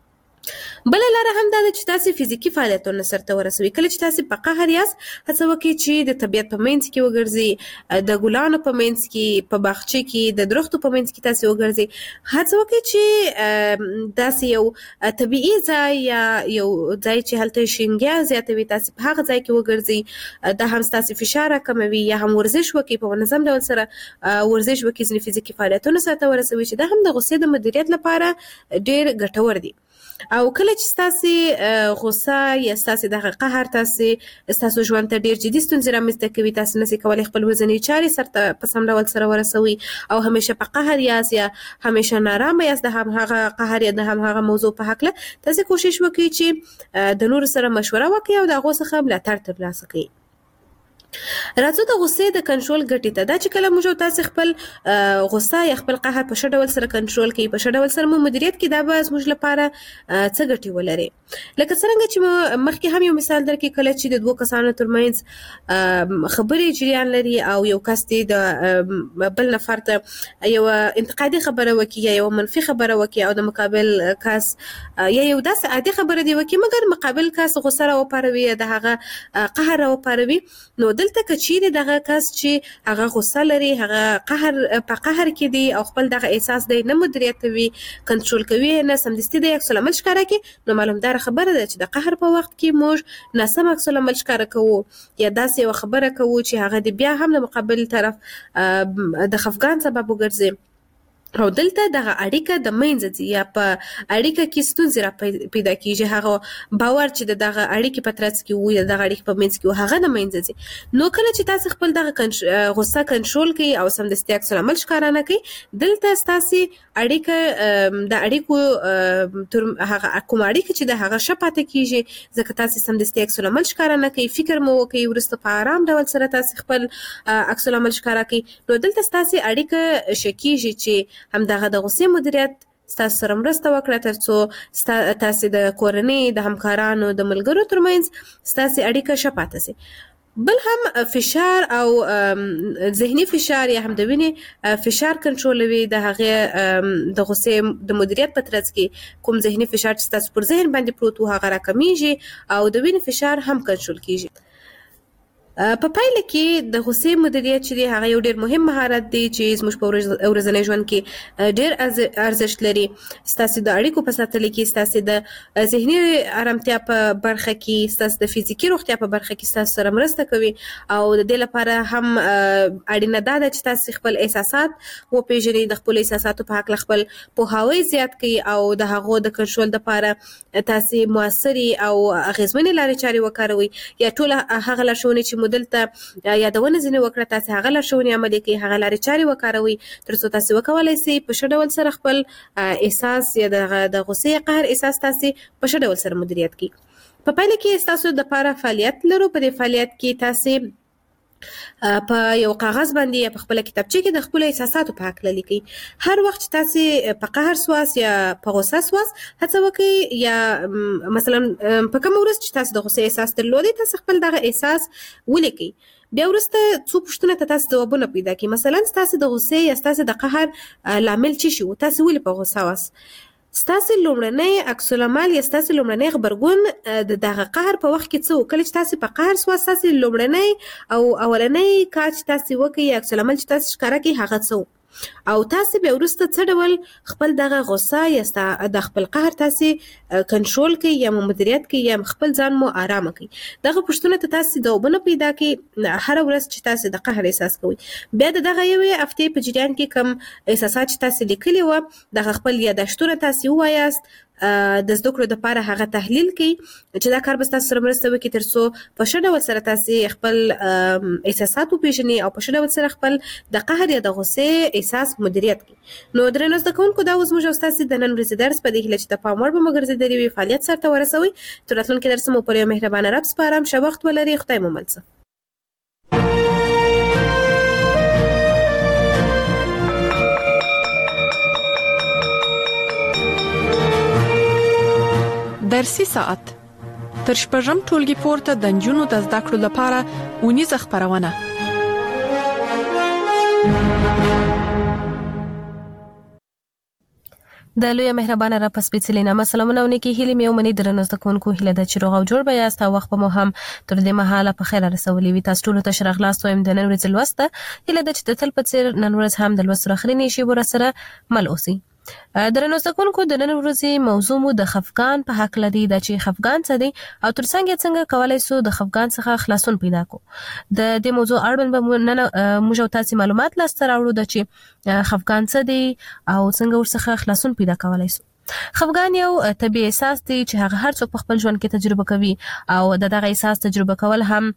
بل لاره هم دا چې تاسو فزیکی فعالیتونه سرته ورسوي. کله چې تاسو په قهر یاست هڅه وکړئ چې د طبیعت په منځ کې وګرځئ، د ګلانو په منځ کې، په باغچه کې، د درختو په منځ کې تاسو وګرځئ. هڅه وکړئ چې داسې یو طبیعي ځای یا یو ځای چې هلته شینګیا زیاتوي تاسو په هغه ځای کې وګرځئ. دا هم ستاسو فشار کموي. یا هم ورزش وکړئ، په منظم ډول سره ورزش وکړئ، ځینې فزیکی فعالیتونه سرته ورسوي چې دا هم د غوسې د مدیریت لپاره ډیر ګټور دي. او کله چې تاسو غوسه یا تاسو د قهر تاسو تاسو ژوند ته ډیر جدي ستونزې رامنځته کوي، تاسو نشئ کولی خپل ورځنی چارې سرته په سم ډول سره ورسوي او همیشه په قهر یاست یا همیشه نارامه یاست د هم هغه قهر یا د هم هغه موضوع په حق له تاسو کوشش وکړئ چې د نور سره مشوره وکړئ او د هغو څخه ملاتړ ترلاسه کړئ. راځو د غوسې د کنټرول ګټې ته. دا چې کله موږ تاسو خپل غوسه یا خپل قهر په ښه ډول سره کنټرول کړئ، په ښه ډول سره مو مدیریت کړئ، دا به زموږ لپاره څه ګټې ولري. لکه څرنګه چې مخکې هم یو مثال درکړي، کله چې د دوو کسانو ترمنځ خبرې جریان لري او یو کس د بل نفر ته یو انتقادي خبره وکړي یا یو منفي خبره وکړي او د مقابل کس یا یو داسې عادي خبره دی وکړي مګر مقابل کس غوسه راوپاروي یا د هغه قهر راوپاروي، نو دلته که چیرې دغه کس چې هغه غوسه لري، هغه قهر په قهر کې دی او خپل دغه احساس دی نه مدیریتوي، کنټرول کوي، نه سمدستي د عکس العمل ښکاره کوي، نو معلومداره خبره ده چې د قهر په وخت کې موږ ناسم عکس العمل ښکاره کوو یا داسې یوه خبره کوو چې هغه د بیا هم د مقابل طرف د خفګان سبب وګرځي. او دلته دغه اړیکه د منځ ځي یا په اړیکه کې ستونزې را پیدا کیږي، هغه باور چې دغه اړیکې په ترڅ کې وو یا دغه اړیکې په منځ کې وو هغه د منځ ځي. نو کله چې تاسو خپل دغه غوسه کنټرول کړئ او سمدستي عکس العمل ښکاره نه کړئ، دلته ستاسو اړیکه د اړیکو تر هغه کوم اړیکه چې د هغه ښه پاتې کیږي ځکه تاسو سمدستي عکس العمل ښکاره نه کړئ، فکر مو وکړئ، وروسته په آرام ډول سره تاسو خپل عکس العمل ښکاره کړئ، نو دلته ستاسو اړیکه ښه کیږي چې همدغه د غوسې مدیریت ستاسو سره مرسته وکړه ترڅو تاسو د کورنۍ، د همکارانو، د ملګرو ترمنځ ستاسو اړیکه ښه پاتې شي. بل هم فشار او ذهني فشار یا هم د وینې فشار کنټرولوي. د هغې د غوسې د مدیریت په ترڅ کې کوم ذهني فشار چې ستاسو پر ذهن باندې پروت و هغه راکمیږي او د وینې فشار هم کنټرول کیږي. په پایله کې د غصې مدیریت چې دی هغه یو ډیر مهم مهارت دی چې زموږ په ورځني ژوند کې ډیر ارزښت لري. ستاسو د اړیکو په ساتلو کې، ستاسو د ذهني آرامتیا په برخه کې، ستاسو د فزیکي روغتیا په برخه کې ستاسو سره مرسته کوي. او د دې لپاره هم اړینه ده چې تاسو خپل احساسات وپېژنئ، د خپل احساساتو په حق خپل پوهاوی زیات کړئ او د هغو د کنټرول لپاره تاسو موثري او اغیزمنې لارې چارې وکاروئ. یا ټول هغه لارښوونې چې دلته یادونه ځینې وکړه، تاسو هغه لارښوونې عملي کړئ، هغه لارې چارې وکاروئ تر څو تاسو وکولای شئ په ښه ډول سره خپل احساس یا د غصې قهر احساس تاسو په ښه ډول سره مدیریت کړئ. په پایله کې تاسو د لپاره فعالیت لرو. په دې فعالیت کې تاسو په یو کاغذ باندې یا په خپل کتابچه کې د خپل احساساتو په حق لیکئ. هر وخت تاسو په قهر سواس یا په غوسه سواس هڅه وکړئ، یا مثلا په کوم ورځ چې تاسو د غوسې احساس درلودي تاسو خپل دغه احساس ولیکئ. بیا ورسته څو پوښتنې ته تاسو ځوابونه پیدا کړئ. مثلا تاسو د غوسې یا تاسو د قهر لامل څه شو، تاسو ولې په غوسه واس. ستاسو لومړنی عکس العمل یا ستاسو لومړنی خبرګون د دغه قهر په وخت کې څه، کله چې تاسو په قهر سواس تاسو لومړنی او اولنی کار چې تاسو وکړئ یا عکس العمل چې تاسو ښکاره کړئ هغه څه، او تاسو به ورسته څه ډول خپل دغه غوسه یا د خپل قهر تاسو کنټرول کړئ یا مدیریت کړئ یا خپل ځان مو آرام کړئ. دغه پوښتنه ته تاسو ځوابونه پیدا کړئ هر ورځ چې تاسو د قهر احساس کوئ. بیا د دغه یوې هفتې په جریان کې کوم احساسات چې تاسو لیکلي وو دغه خپل یادښتونه تاسو ووایاست، د زده کړو لپاره هغه تحلیل کړئ چې دا کار به تاسو سره مرسته وکړي تر څو په ښه ډول سره تاسو خپل احساسات وپېژنئ او په ښه ډول سره خپل د قهر یا د غوسې احساس مدیریت کړئ. نو درنو زده کوونکو، دا اوس موږ او ستاسو د نن ورځې درس په دې هیله چې د پام وړ به مو ګرځېدلی وي فعالیت سرته ورسوئ. تر راتلونکي درس مو پر یو مهربانه رب سپارم. ښه وخت ولرئ. خدای مو مل شه. درسي ساعت تر شپږم ټولګي پورته د نجونو د زده کړو لپاره اونیزه خپرونه. د لوی مهربانه را پس سپیڅلې نامه سلامونه او نیکی هیلې مې ومني. درنو زده کوونکو، هیله ده چې روغ او جوړ به یاست او وخت به مو هم تر دې مهاله په خیر رسولي وي. تاسو ټولو ته ښه راغلاست وایم د نن ورځې لوست ته. هیله ده چې د تل په څیر نن ورځ هم د لوست اخرنۍ شیبو را سره مل اوسئ. درنو زده کوونکو، د نن ورځې موضوع مو د خفګان په حق لري، دا چې خفګان څه دی او ترڅنګ څنګه کولای شو د خفګان څخه خلاصون پیدا کو. د دې موضوع اړوند به نن موږ او تاسو معلومات لاسته راوړو د چې خفګان څه دی او څنګه ورڅخه خلاصون پیدا کولای شو. خفګان یو طبيعي احساس دی چې هغه هر څوک په خپل ژوند کې تجربه کوي او د دغه احساس تجربه کول هم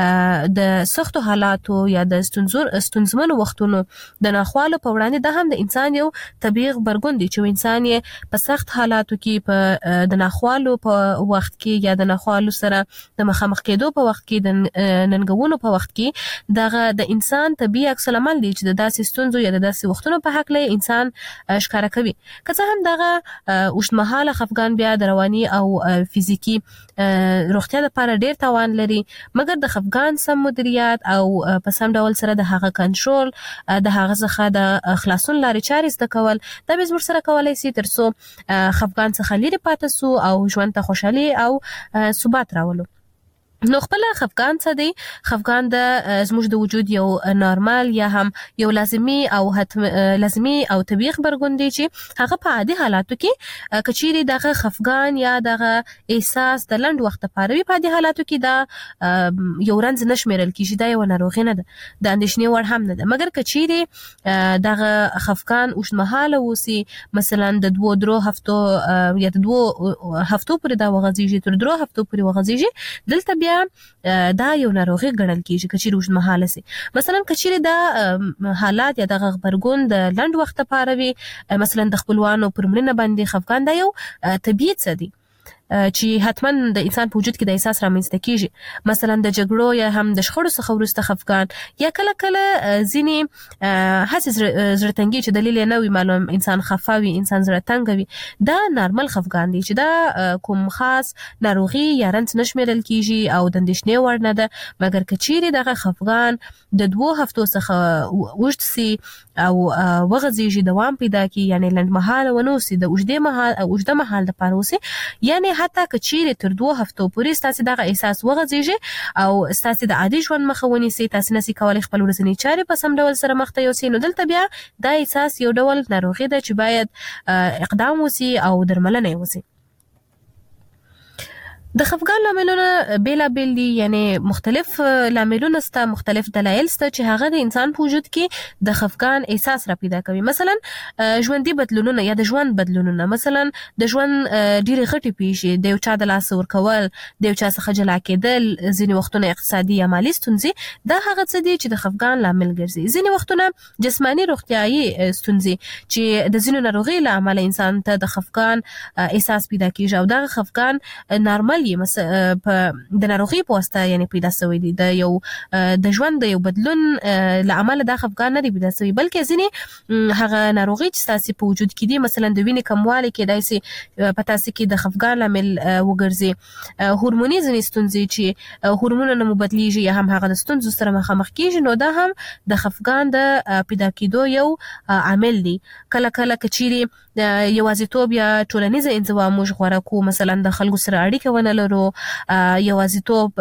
د سختو حالاتو یا د ستونزمنو وختونو د ناخوالو په وړاندې د هم د انسان یو طبيعي غبرګون دی چې انسان یې په سخت حالاتو کې په د ناخوالو په وخت کې یا د ناخوالو سره د مخامخ کېدو په وخت کې د ننګونو په وخت کې دغه د انسان طبيعي عکس العمل دی چې د داسې ستونزو یا د داسې وختونو په حق له انسان ښکارا کوي. که څه هم دغه اوږدمهاله خفګان بیا د رواني او فزیکی روغتیا لپاره ډیر تاوان لري، مګر د خفګان سم مدیریت او په سم ډول سره د هغه کنټرول د هغه څخه د خلاصون لارې چارې زده کول دا به زموږ سره کولای شي تر څو خفګان څخه لرې پاتې سو او ژوند ته خوشحالي او ثبات راولو. نو خپل خفګان څه دی؟ خفګان د زموږ د وجود یو نارمال یا هم یو لازمی او حتم لازمی او طبيعي خبرګون دی چې هغه په عادي حالاتو کې کچيري دغه خفګان یا دغه احساس د لنډ وخت لپاره وي، په عادي حالاتو کې دا یو رنځ نشمیرل کیږي، دا یو ناروغي نه ده، د اندېښنې وړ هم نه ده. مګر کچيري دغه خفګان اوږدمهاله وسی، مثلا د دوه درو هفتو یا د دوه هفتو پورې دا وغځيږي، تر درو هفتو پورې وغځيږي، دلته بیا دا یو ناروغي ګڼل کیږي کچيري اوږدمهاله سي. مثلا کچيري دا حالات یا د غبرګون د لنډ وخت لپاره وي، مثلا د خپلوانو پر مړینه باندې خفګان دا یو طبيعي څه دی چې حتما د انسان په وجود کې د احساس رامنځته کیږي. مثلا د جګړو یا هم د شخړو څخه وروسته خفګان یا کله کله ځینې هڅې زړه تنګي چې دلیل نه وي معلوم، انسان خفه وي، انسان زړه تنګ وي، دا نارمل خفګان دی چې دا کوم خاص ناروغي یا رنځ نشمیرل کیږي او د اندېښنې وړ نه ده. مګر کچيري دغه خفګان د دوه هفتو څخه اوږد سي او وغځيږي، دوام پیدا کوي، یعنی لنډمهاله ونه سي، د اوږدې مهال اوږده مهال لپاره وسي، یعنی حتی که چیرې تر دوه هفتو پورې ستاسو دغه احساس وغځېږي او ستاسو د عادي ژوند مخه ونیسي، تاسو نسئ کولی خپل ورځنی چارې په سم ډول سره مخته یوسئ، نو دلته بیا دا احساس یو ډول ناروغي ده چې باید اقدام وسي او درملنه وسي. د خفګان لاملونه بیلابیل دي، یعنی مختلف لاملونه سته، مختلف دلایل سته چې هغه د انسان په وجود کې د خفګان احساس را پیدا کوي. مثلا ژوندۍ بدلونونه یا د ژوند بدلونونه، مثلا د ژوند ډېرې غټې پیښې، د یو چا د لاس ورکول، د یو چا څخه جلا کېدل، ځینې وختونه اقتصادي یا مالي ستونزې، دا هغه څه دي چې د خفګان لامل ګرځي. ځینې وختونه جسماني روغتیایي ستونزې چې د ځینو ناروغیو له امله انسان ته د خفګان احساس پیدا کېږي او دغه خفګان نارمل یې په د ناروغي په واسطه یعنی پیدا شوی دی، د یو د ژوند د یو بدلون له امله دا خفګان نه دی پیدا شوی، بلکې ځینې هغه ناروغي چې تاسو په وجود کې دي، مثلا د وینې کموالی کېدای شي په تاسو کې د خفګان لامل وګرځي، هورموني ځینې ستونزې چې هورمونونه مو بدلیږي یا هم هغه د ستونزو سره مخامخ کېږي، نو دا هم د خفګان د پیدا کېدو یو عامل دی. کله کله که چیرې یوازیتوب یا ټولنیزه انزوا موږ غوره کوو، مثلا د خلکو سره اړیکه ونه لرو، یوازیتوب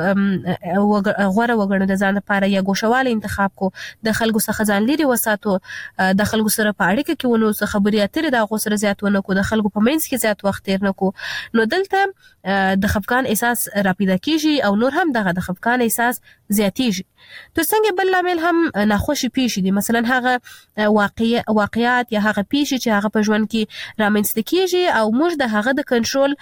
غوره وګڼو د ځان لپاره، یا ګوښهوالی انتخاب کو، د خلکو څخه ځان لرې وساتو، د خلکو سره په اړیکه کې ونه اوسو، خبرې اترې د هغو سره زیات ونه کو، د خلکو په منځ کې زیات وخت تیر نه کو، نو دلته د خفګان احساس را پیدا کېږي او نور هم دغه د خفګان احساس زیاتېږي. تر څنګه بل لامل هم ناخوشي پیښې دي، مثلا هغه واقع واقعیات یا هغه پیښې چې هغه په ژوند کې رامنځته کېږي او موږ د هغه د کنټرول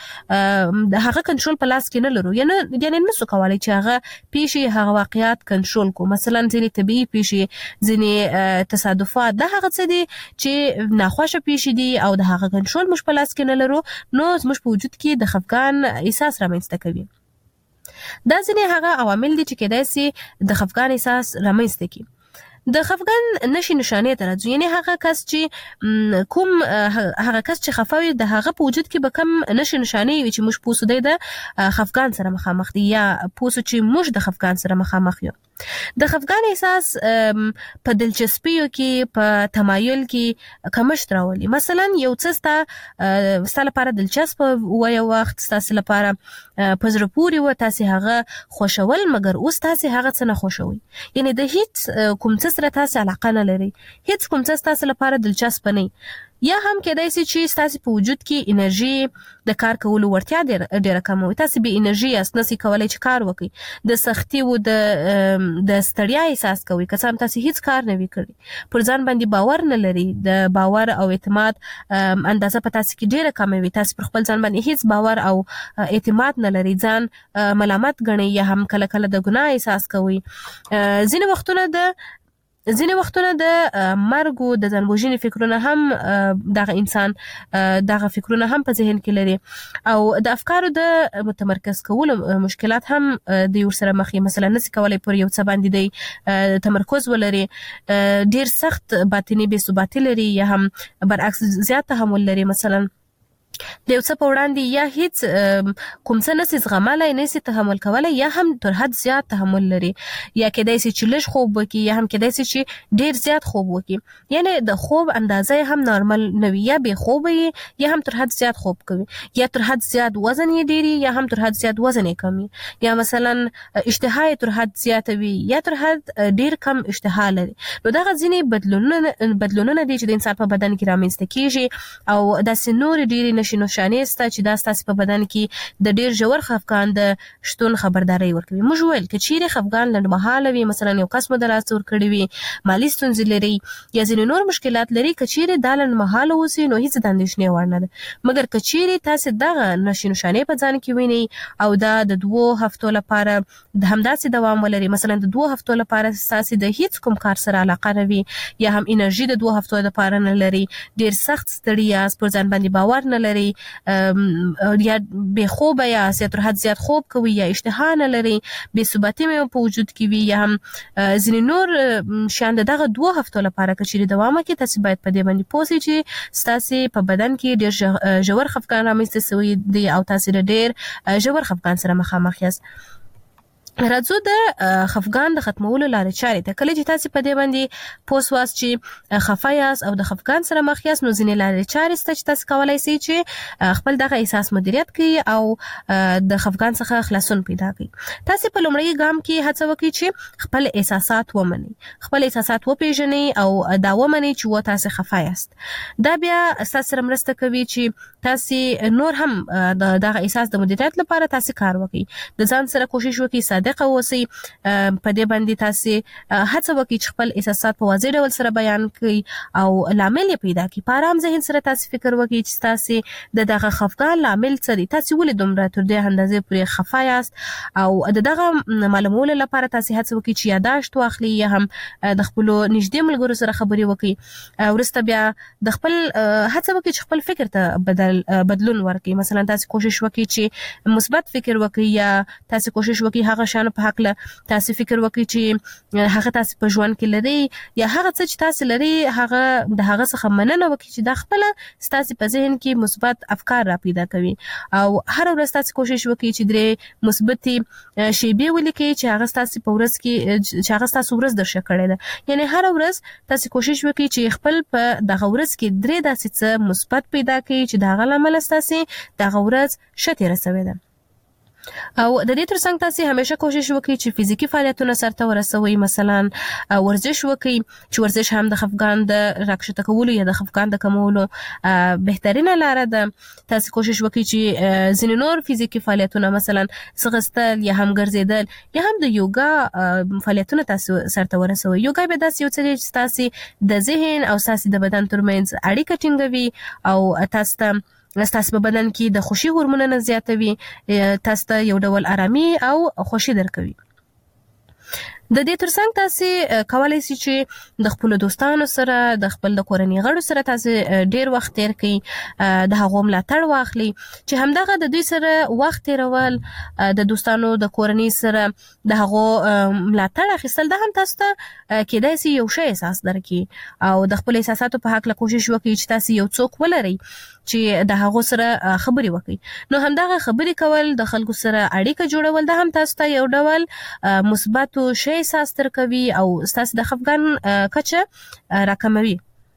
د هغه کنټرول په لاس کې نه لرو، یعنی یعنی نسو کولی چې هغه پیښې هغه واقعیات کنټرول کو. مثلا ځینې طبیعي پیښې، ځینې تصادفات، دا هغه څه دي چې ناخوښه پیښې دي او د هغه کنټرول موږ په لاس کې نه لرو، نو زموږ په وجود کې د خفګان احساس رامنځته کوي. دا ځینې هغه عوامل دي چې کېدای شي د خفګان احساس رامنځته کړي. د خفګان نشي نشانې ته راځو، یعنی هغه کس چې کوم هغه کس چې خفه وي د هغه په وجود کې به کم نشي نشانې وي چې موږ پوه سو دی د خفګان سره مخامخ دی، یا پوه سو چې موږ د خفګان سره مخامخ یو. د خفګان احساس په دلچسپیو کې، په تمایل کې کمښت راولي. مثلا یو څه ستا ستا لپاره دلچسپ و، یو وخت ستاسو لپاره په زړه پورې و، تاسې هغه خوښول، مګر اوس تاسې هغه څه نه خوښوئ، یعنی د هیڅ کوم څه سره تاسو علاقه نه لرئ، هیڅ کوم څه ستاسو لپاره دلچسپ نه، یا هم کېدای شي چې ستاسو په وجود کې انرژي د کار کولو وړتیا ډېره کمه وي، تاسو بې انرژي یاست، نسئ کولی چې کار وکړئ، د سختي و د د ستړیا احساس کوئ، که څه هم تاسو هیڅ کار نه وي کړی، پر ځان باندې باور نه لري، د باور او اعتماد اندازه په تاسو کې ډېره کمه وي، تاسو پر خپل ځان باندې هیڅ باور او اعتماد نه لري، ځان ملامت ګڼئ، یا هم کله کله د ګناه احساس کوئ. ځینې وختونه د ځینې وختونه د مرګ او د ځان وژنې فکرونه هم دغه انسان دغه فکرونه هم په ذهن کې لري، او د افکارو د متمرکز کولو مشکلات هم د یو سره مخ، مثلا نسي کولی پر یو څه باندې دی تمرکز ولري، ډیر سخت باطني بې ثباتي لري، یا هم برعکس زیات تحمل لري، مثلا د یو څه په وړاندې یا هیڅ کوم څه نسي زغملی، نسي تحمل کولی، یا هم تر حد زیات تحمل لري، یا کېدای شي چې لږ خوب وکړي، یا هم کېدای شي چې ډیر زیات خوب وکړي، یعنی د خوب اندازه هم نارمل نه وي، یا بې خوبه وي، یا هم تر حد زیات خوب کوي، یا تر حد زیات وزن یې ډیر وي، یا هم تر حد زیات وزن یې کم وي، یا مثلا اشتها یې تر حد زیاته وي، یا تر حد ډیر کم اشتها لري. نو دغه ځینې بدلونونه بدلونونه دي چې د انسان په بدن کې رامنځته کېږي، او داسې نورې ډېرې نښې نښانې سته چې دا ستاسو په بدن کې د ډیر ژور خفګان د شتون خبرداری ورکوي. موږ ویل که چیرې خفګان لنډمهاله وي، مثلا یو کس مو د لاس ورکړی وي، مالي ستونزې لري، یا ځینې نور مشکلات لري، که چیرې دا لنډمهاله اوسي نو هیڅ د اندېښنې وړ نه ده، مګر که چیرې تاسو دغه نښې نښانې په ځان کې وینئ او دا د دوو هفتو لپاره د همداسې دوام ولري، مثلا د دوو هفتو لپاره ستاسو د هیڅ کوم کار سره علاقه نه وي، یا هم انرژي د دوو هفتو لپاره نه لري، ډیر سخت ستړي یاست، پر ځان باندې باور نه لري، یا بې خوبه یاست، یا تر حد زیات خوب کوي، یا اشتها نه لري، بې ثباتي مو په وجود کې وي، یا هم ځینې نور شیان د دغه دوو هفتو لپاره که چیرې دوام وکړي، تاسو باید په دې باندې پوه شئ چې ستاسو په بدن کې ډیر ژور خفګان رامنځته شوی دی او تاسو د ډیر ژور خفګان سره مخامخ یاست. راځو د خفګان د ختمولو لارې چارې ته. کله چې تاسو په دې باندې پوس واس چې خفه یاست او د خفګان سره مخ یاست، نو ځینې لارې چارې شته چې تاسو کولای شئ چې خپل دغه احساس مدیریت کړئ او د خفګان څخه خلاصون پیدا کړئ. تاسو په لومړي ګام کې هڅه وکړئ چې خپل احساسات ومنئ، خپل احساسات وپېژنئ او دا ومنئ چې و تاسو خفه یاست. دا بیا تاسو سره مرسته کوي چې تاسو نور هم د دغه احساس د مدیریت لپاره تاسو کار وکړئ. د ځان سره کوشش وکړئ صادق اوسئ، په دې باندې تاسو هڅه وکړئ چې خپل احساسات په واضح ډول سره بیان کړئ او لامل یې پیدا کړئ. په آرام ذهن سره تاسو فکر وکړئ چې تاسو د دغه خفګان لامل څه دی، تاسو ولې دومره تر دې اندازې پورې خفه یاست، او د دغه معلومولو لپاره تاسو هڅه وکړئ چې یاداشت واخلئ یا هم د خپل نږدې ملګرو سره خبرې وکړئ. ورسته بیا د خپل هڅه وکړئ چې خپل فکر ته بدل بدلون ورکړئ. مثلا تاسو کوشش وکړئ چې مثبت فکر وکړئ، یا تاسو کوشش وکړئ هغه شان په حق له تاسو فکر وکړئ چې هغه تاسو په ژوند کې لري، یا هغه څه چې تاسو لري هغه د هغه څخه مننه وکړئ چې د خپل تاسو په ذهن کې مثبت افکار را پیدا کوي. او هر ورځ تاسو کوشش وکړئ چې درې مثبت شیبې ولیکئ چې هغه تاسو په ورځ کې چې هغه تاسو ورځ درشه کړی ده. یعنی هر ورځ تاسو کوشش وکړئ چې خپل په دغه ورځ کې درې داسې څه مثبت پیدا کړئ چې دغه لامل تاسو دغه ورځ شته رسوي ده. او د دې ترڅنګ تاسو همیشه کوشش وکړئ چې فزیکی فعالیتونه سرته ورسوي. مثلا ورزش وکړئ چې ورزش هم د خفګان د راکښته کولو یا د خفګان د کمولو بهترینه لاره ده. تاسو کوشش وکړئ چې ځینې نور فزیکی فعالیتونه مثلا ځغستل یا هم ګرځېدل یا هم د یوګا فعالیتونه تاسو سرته ورسوي. یوګا به داسې یو څه دی چې تاسو د ذهن او تاسو د بدن ترمنځ اړیکه ټینګوي او تاسو ته تاسو په بدن کې د خوشي هورمونونه زیاتوي، تاسو ته یو ډول آرامي او خوشي درکوي. د دې ترڅنګ تاسو کولای شئ چې د خپل دوستانو سره د خپل د کورنۍ غړو سره تاسو ډیر وخت تیر کړئ، د هغو ملاتړ واخلئ چې همدغه د دوی سره وخت تیرول، د دوستانو د کورنۍ سره د هغو ملاتړ اخیستل، دا هم تاسو ته کېدای شي یو ښه احساس درکړي او د خپل احساساتو په حق له کوشش وکړئ چې تاسو یو څوک ولرئ چې د هغو سره خبرې وکړي. نو همدغه خبرې کول، د خلکو سره اړیکه جوړول، دا هم تاسو ته یو ډول مثبت شی احساس درکوي او تاسو د خفګان کچه راکموي.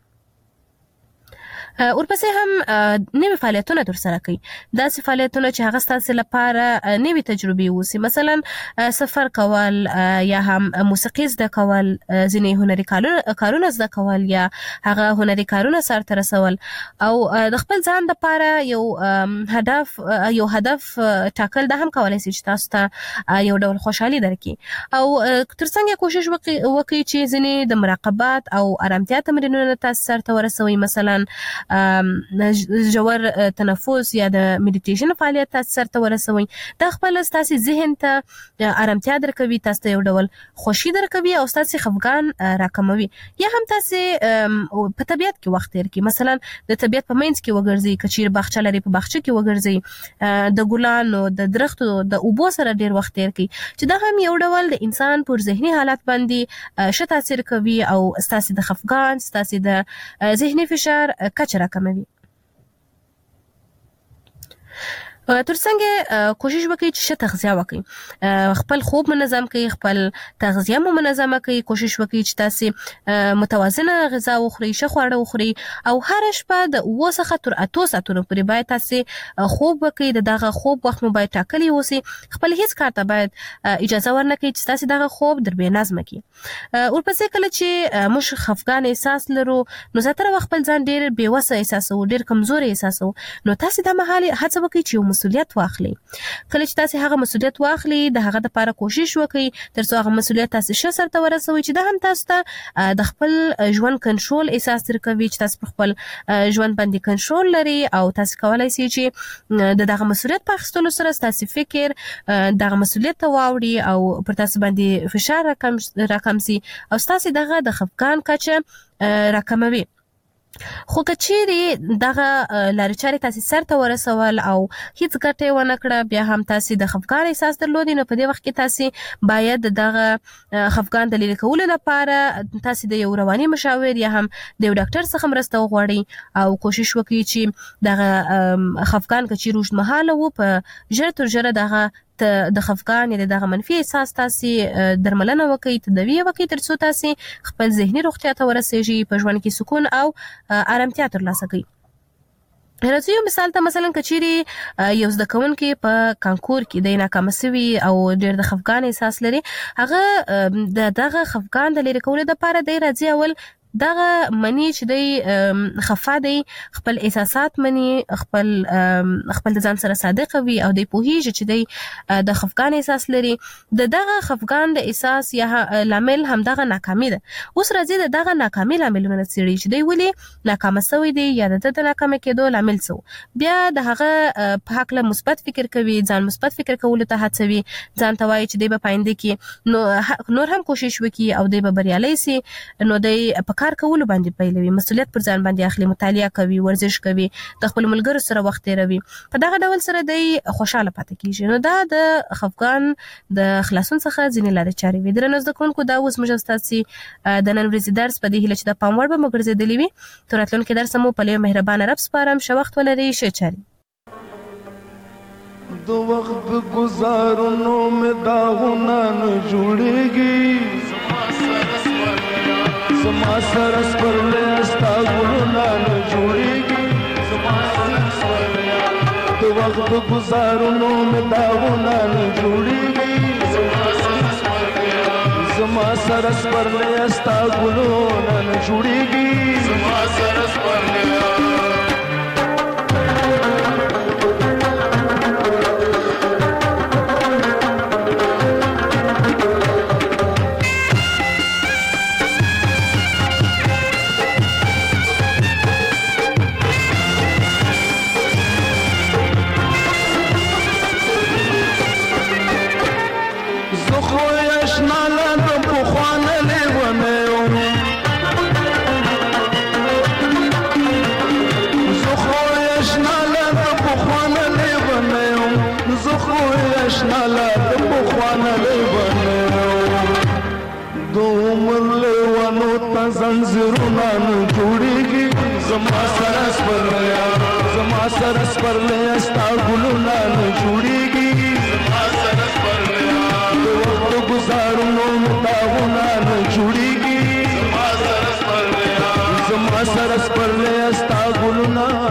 ورپسې هم نوې فعالیتونه ترسره کړئ، داسې فعالیتونه چې هغه ستاسو لپاره نوې تجربې اوسي، مثلا سفر کول یا هم موسیقي زده کول، ځینې هنري کارونه زده کول یا هغه هنري کارونه سرته رسول، او د خپل ځان لپاره یو هدف یو هدف ټاکل، دا هم کولای شي چې تاسو ته یو ډول خوشحالي درکړي. او ترڅنګ کوشش وکړئ چې ځینې د مراقبت او آرامتیا تمرینونه تاسو سرته ورسوي، مثلا ژور تنفس یا د میډیټیشن فعالیت تاسو سرته ورسوي. دا خپل تاسو ذهن ته آرامتیا درکوي، تاسو ته یو ډول خوشي درکوي او تاسو خفګان راکموي. یا هم تاسو په طبیعت کې وخت تیر کړئ، مثلا د طبیعت په منځ کې وګرځئ، کچیر باغچه لري په باغچه کې وګرځئ، د ګلانو د درختو د اوبو سره ډیر وخت تیر کړئ، چې دا هم یو ډول د انسان پر ذهني حالت باندې ښه تاثیر کوي او تاسو د خفګان، تاسو د ذهني فشار کچه راکموي. ترڅنګ کوشش وکړئ چې ښه تغذیه وکړئ، خپل خوب منظم کړئ، خپل تغذیه مو منظمه کړئ، کوشش وکړئ چې تاسو متوازنه غذا وخورئ، ښه خواړه وخورئ، او هر شپه د اوه څخه تر اتو ساعتونو پورې باید تاسو خوب وکړئ. د دغه خوب وخت مو باید ټاکلی اوسي، خپل هیڅ کار ته باید اجازه ورنه کړئ چې تاسو دغه خوب در بې نظمه کړي. ورپسې کله چې موږ خفګان احساس لرو، نو زیاتره وخت خپل ځان ډیر بې وسه احساسوو، ډیر کمزوري احساسوو، نو تاسو د مهال هڅه وکړئ چې مسؤلیت واخلي. کله چې تاسو هغه مسؤلیت واخلي، د هغه لپاره کوشش وکړئ ترڅو هغه مسؤلیت تاسو ښه سرته ورسوي، چې دا هم تاسو ته د خپل ژوند کنټرول احساس درکوي، چې تاسو په خپل ژوند باندې کنټرول لري او تاسو کولای شئ چې د دغه مسؤلیت په اخیستلو سره تاسو فکر دغه مسؤلیت ته واوړي او پر تاسو باندې فشار راکم راکم سي او تاسو دغه د خفګان کچه راکموي. خو کچېرې دغه لارې چارې تاسو سرته ورسول او هیڅ ګټه ونه کړه، بیا هم تاسو د خفګان احساس درلودي، نو په دې وخت کې تاسو باید دغه خفګان د لرې کولو لپاره تاسو د یو رواني مشاور یا هم د یو ډاکټر څخه مرسته وغواړئ او کوشش وکړئ چې دغه خفګان کچېرې اوږدمهاله وو، په ژر تر ژره دغه د خفګان یا د منفي احساس تاسو درملنه وکړئ، تداوی وکړئ ترڅو تاسو خپل ذهني روغتیا ته ورسیږئ، په ژوند کې سکون او آرامتیا ترلاسه کړئ. راځي یو مثال ته مثلا کچيري یو زده کوونکی په کانکور کې د ناکام شوی او ډېر د خفګان احساس لري، هغه د دغه خفګان د لري کولو لپاره د راځي اول دغه منی چې دی خفا دی، خپل احساسات منی، خپل خپل ځان سره صادق وي او د پوهیږي چې دی د خفګان احساس لري. د دغه خفګان د احساس یا لامل هم دغه ناکامي ده. اوس راځي د دغه ناکامي لاملونه څېړي چې دی ولې ناکام شوی دی یا د د ناکام کېدو لامل څه، بیا د هغه په هکله مثبت فکر کوي، ځان مثبت فکر کولو ته هڅوي، ځان ته وایي چې دی په پاینده کې نو نور هم کوشش وکړي او دی به بریالی سي. نو دی په کار کولو باندې پیلوي، مسؤلیت پر ځان باندې اخلي، مطالعه کوي، ورزش کوي، د خپل ملګرو سره وخت تیروي، په دغه ډول سره دی خوشاله پاتې کیږي. نو دا د خفګان د خلاصون څخه ځینې لارې چارې وي. درنو زده کوونکو، دا اوس موږ ستاسو د نن ورځې درس په دې هیله چې د پام وړ به مو ګرځېدلی وي. تر راتلونکي درس مو په لوی مهربانه رب سپارم. ښه وخت ولرئ، ښه چارې. دو وقت گزارنو میں داغنا نہ جوڑेगी زما سرس پر لستا گلنا نہ جوڑेगी دو وقت گزارنو میں داغنا نہ جوڑेगी زما سرس پر لستا گلنا نہ جوڑेगी زما سرس پر زنجیرونه نو جوړیږي زما سرس پر لیا زما سرس پر لیا ستا ګلونه نو جوړیږي زما سرس پر لیا د وخت گزارونو متاونه نو جوړیږي زما سرس پر لیا زما سرس پر لیا ستا ګلونه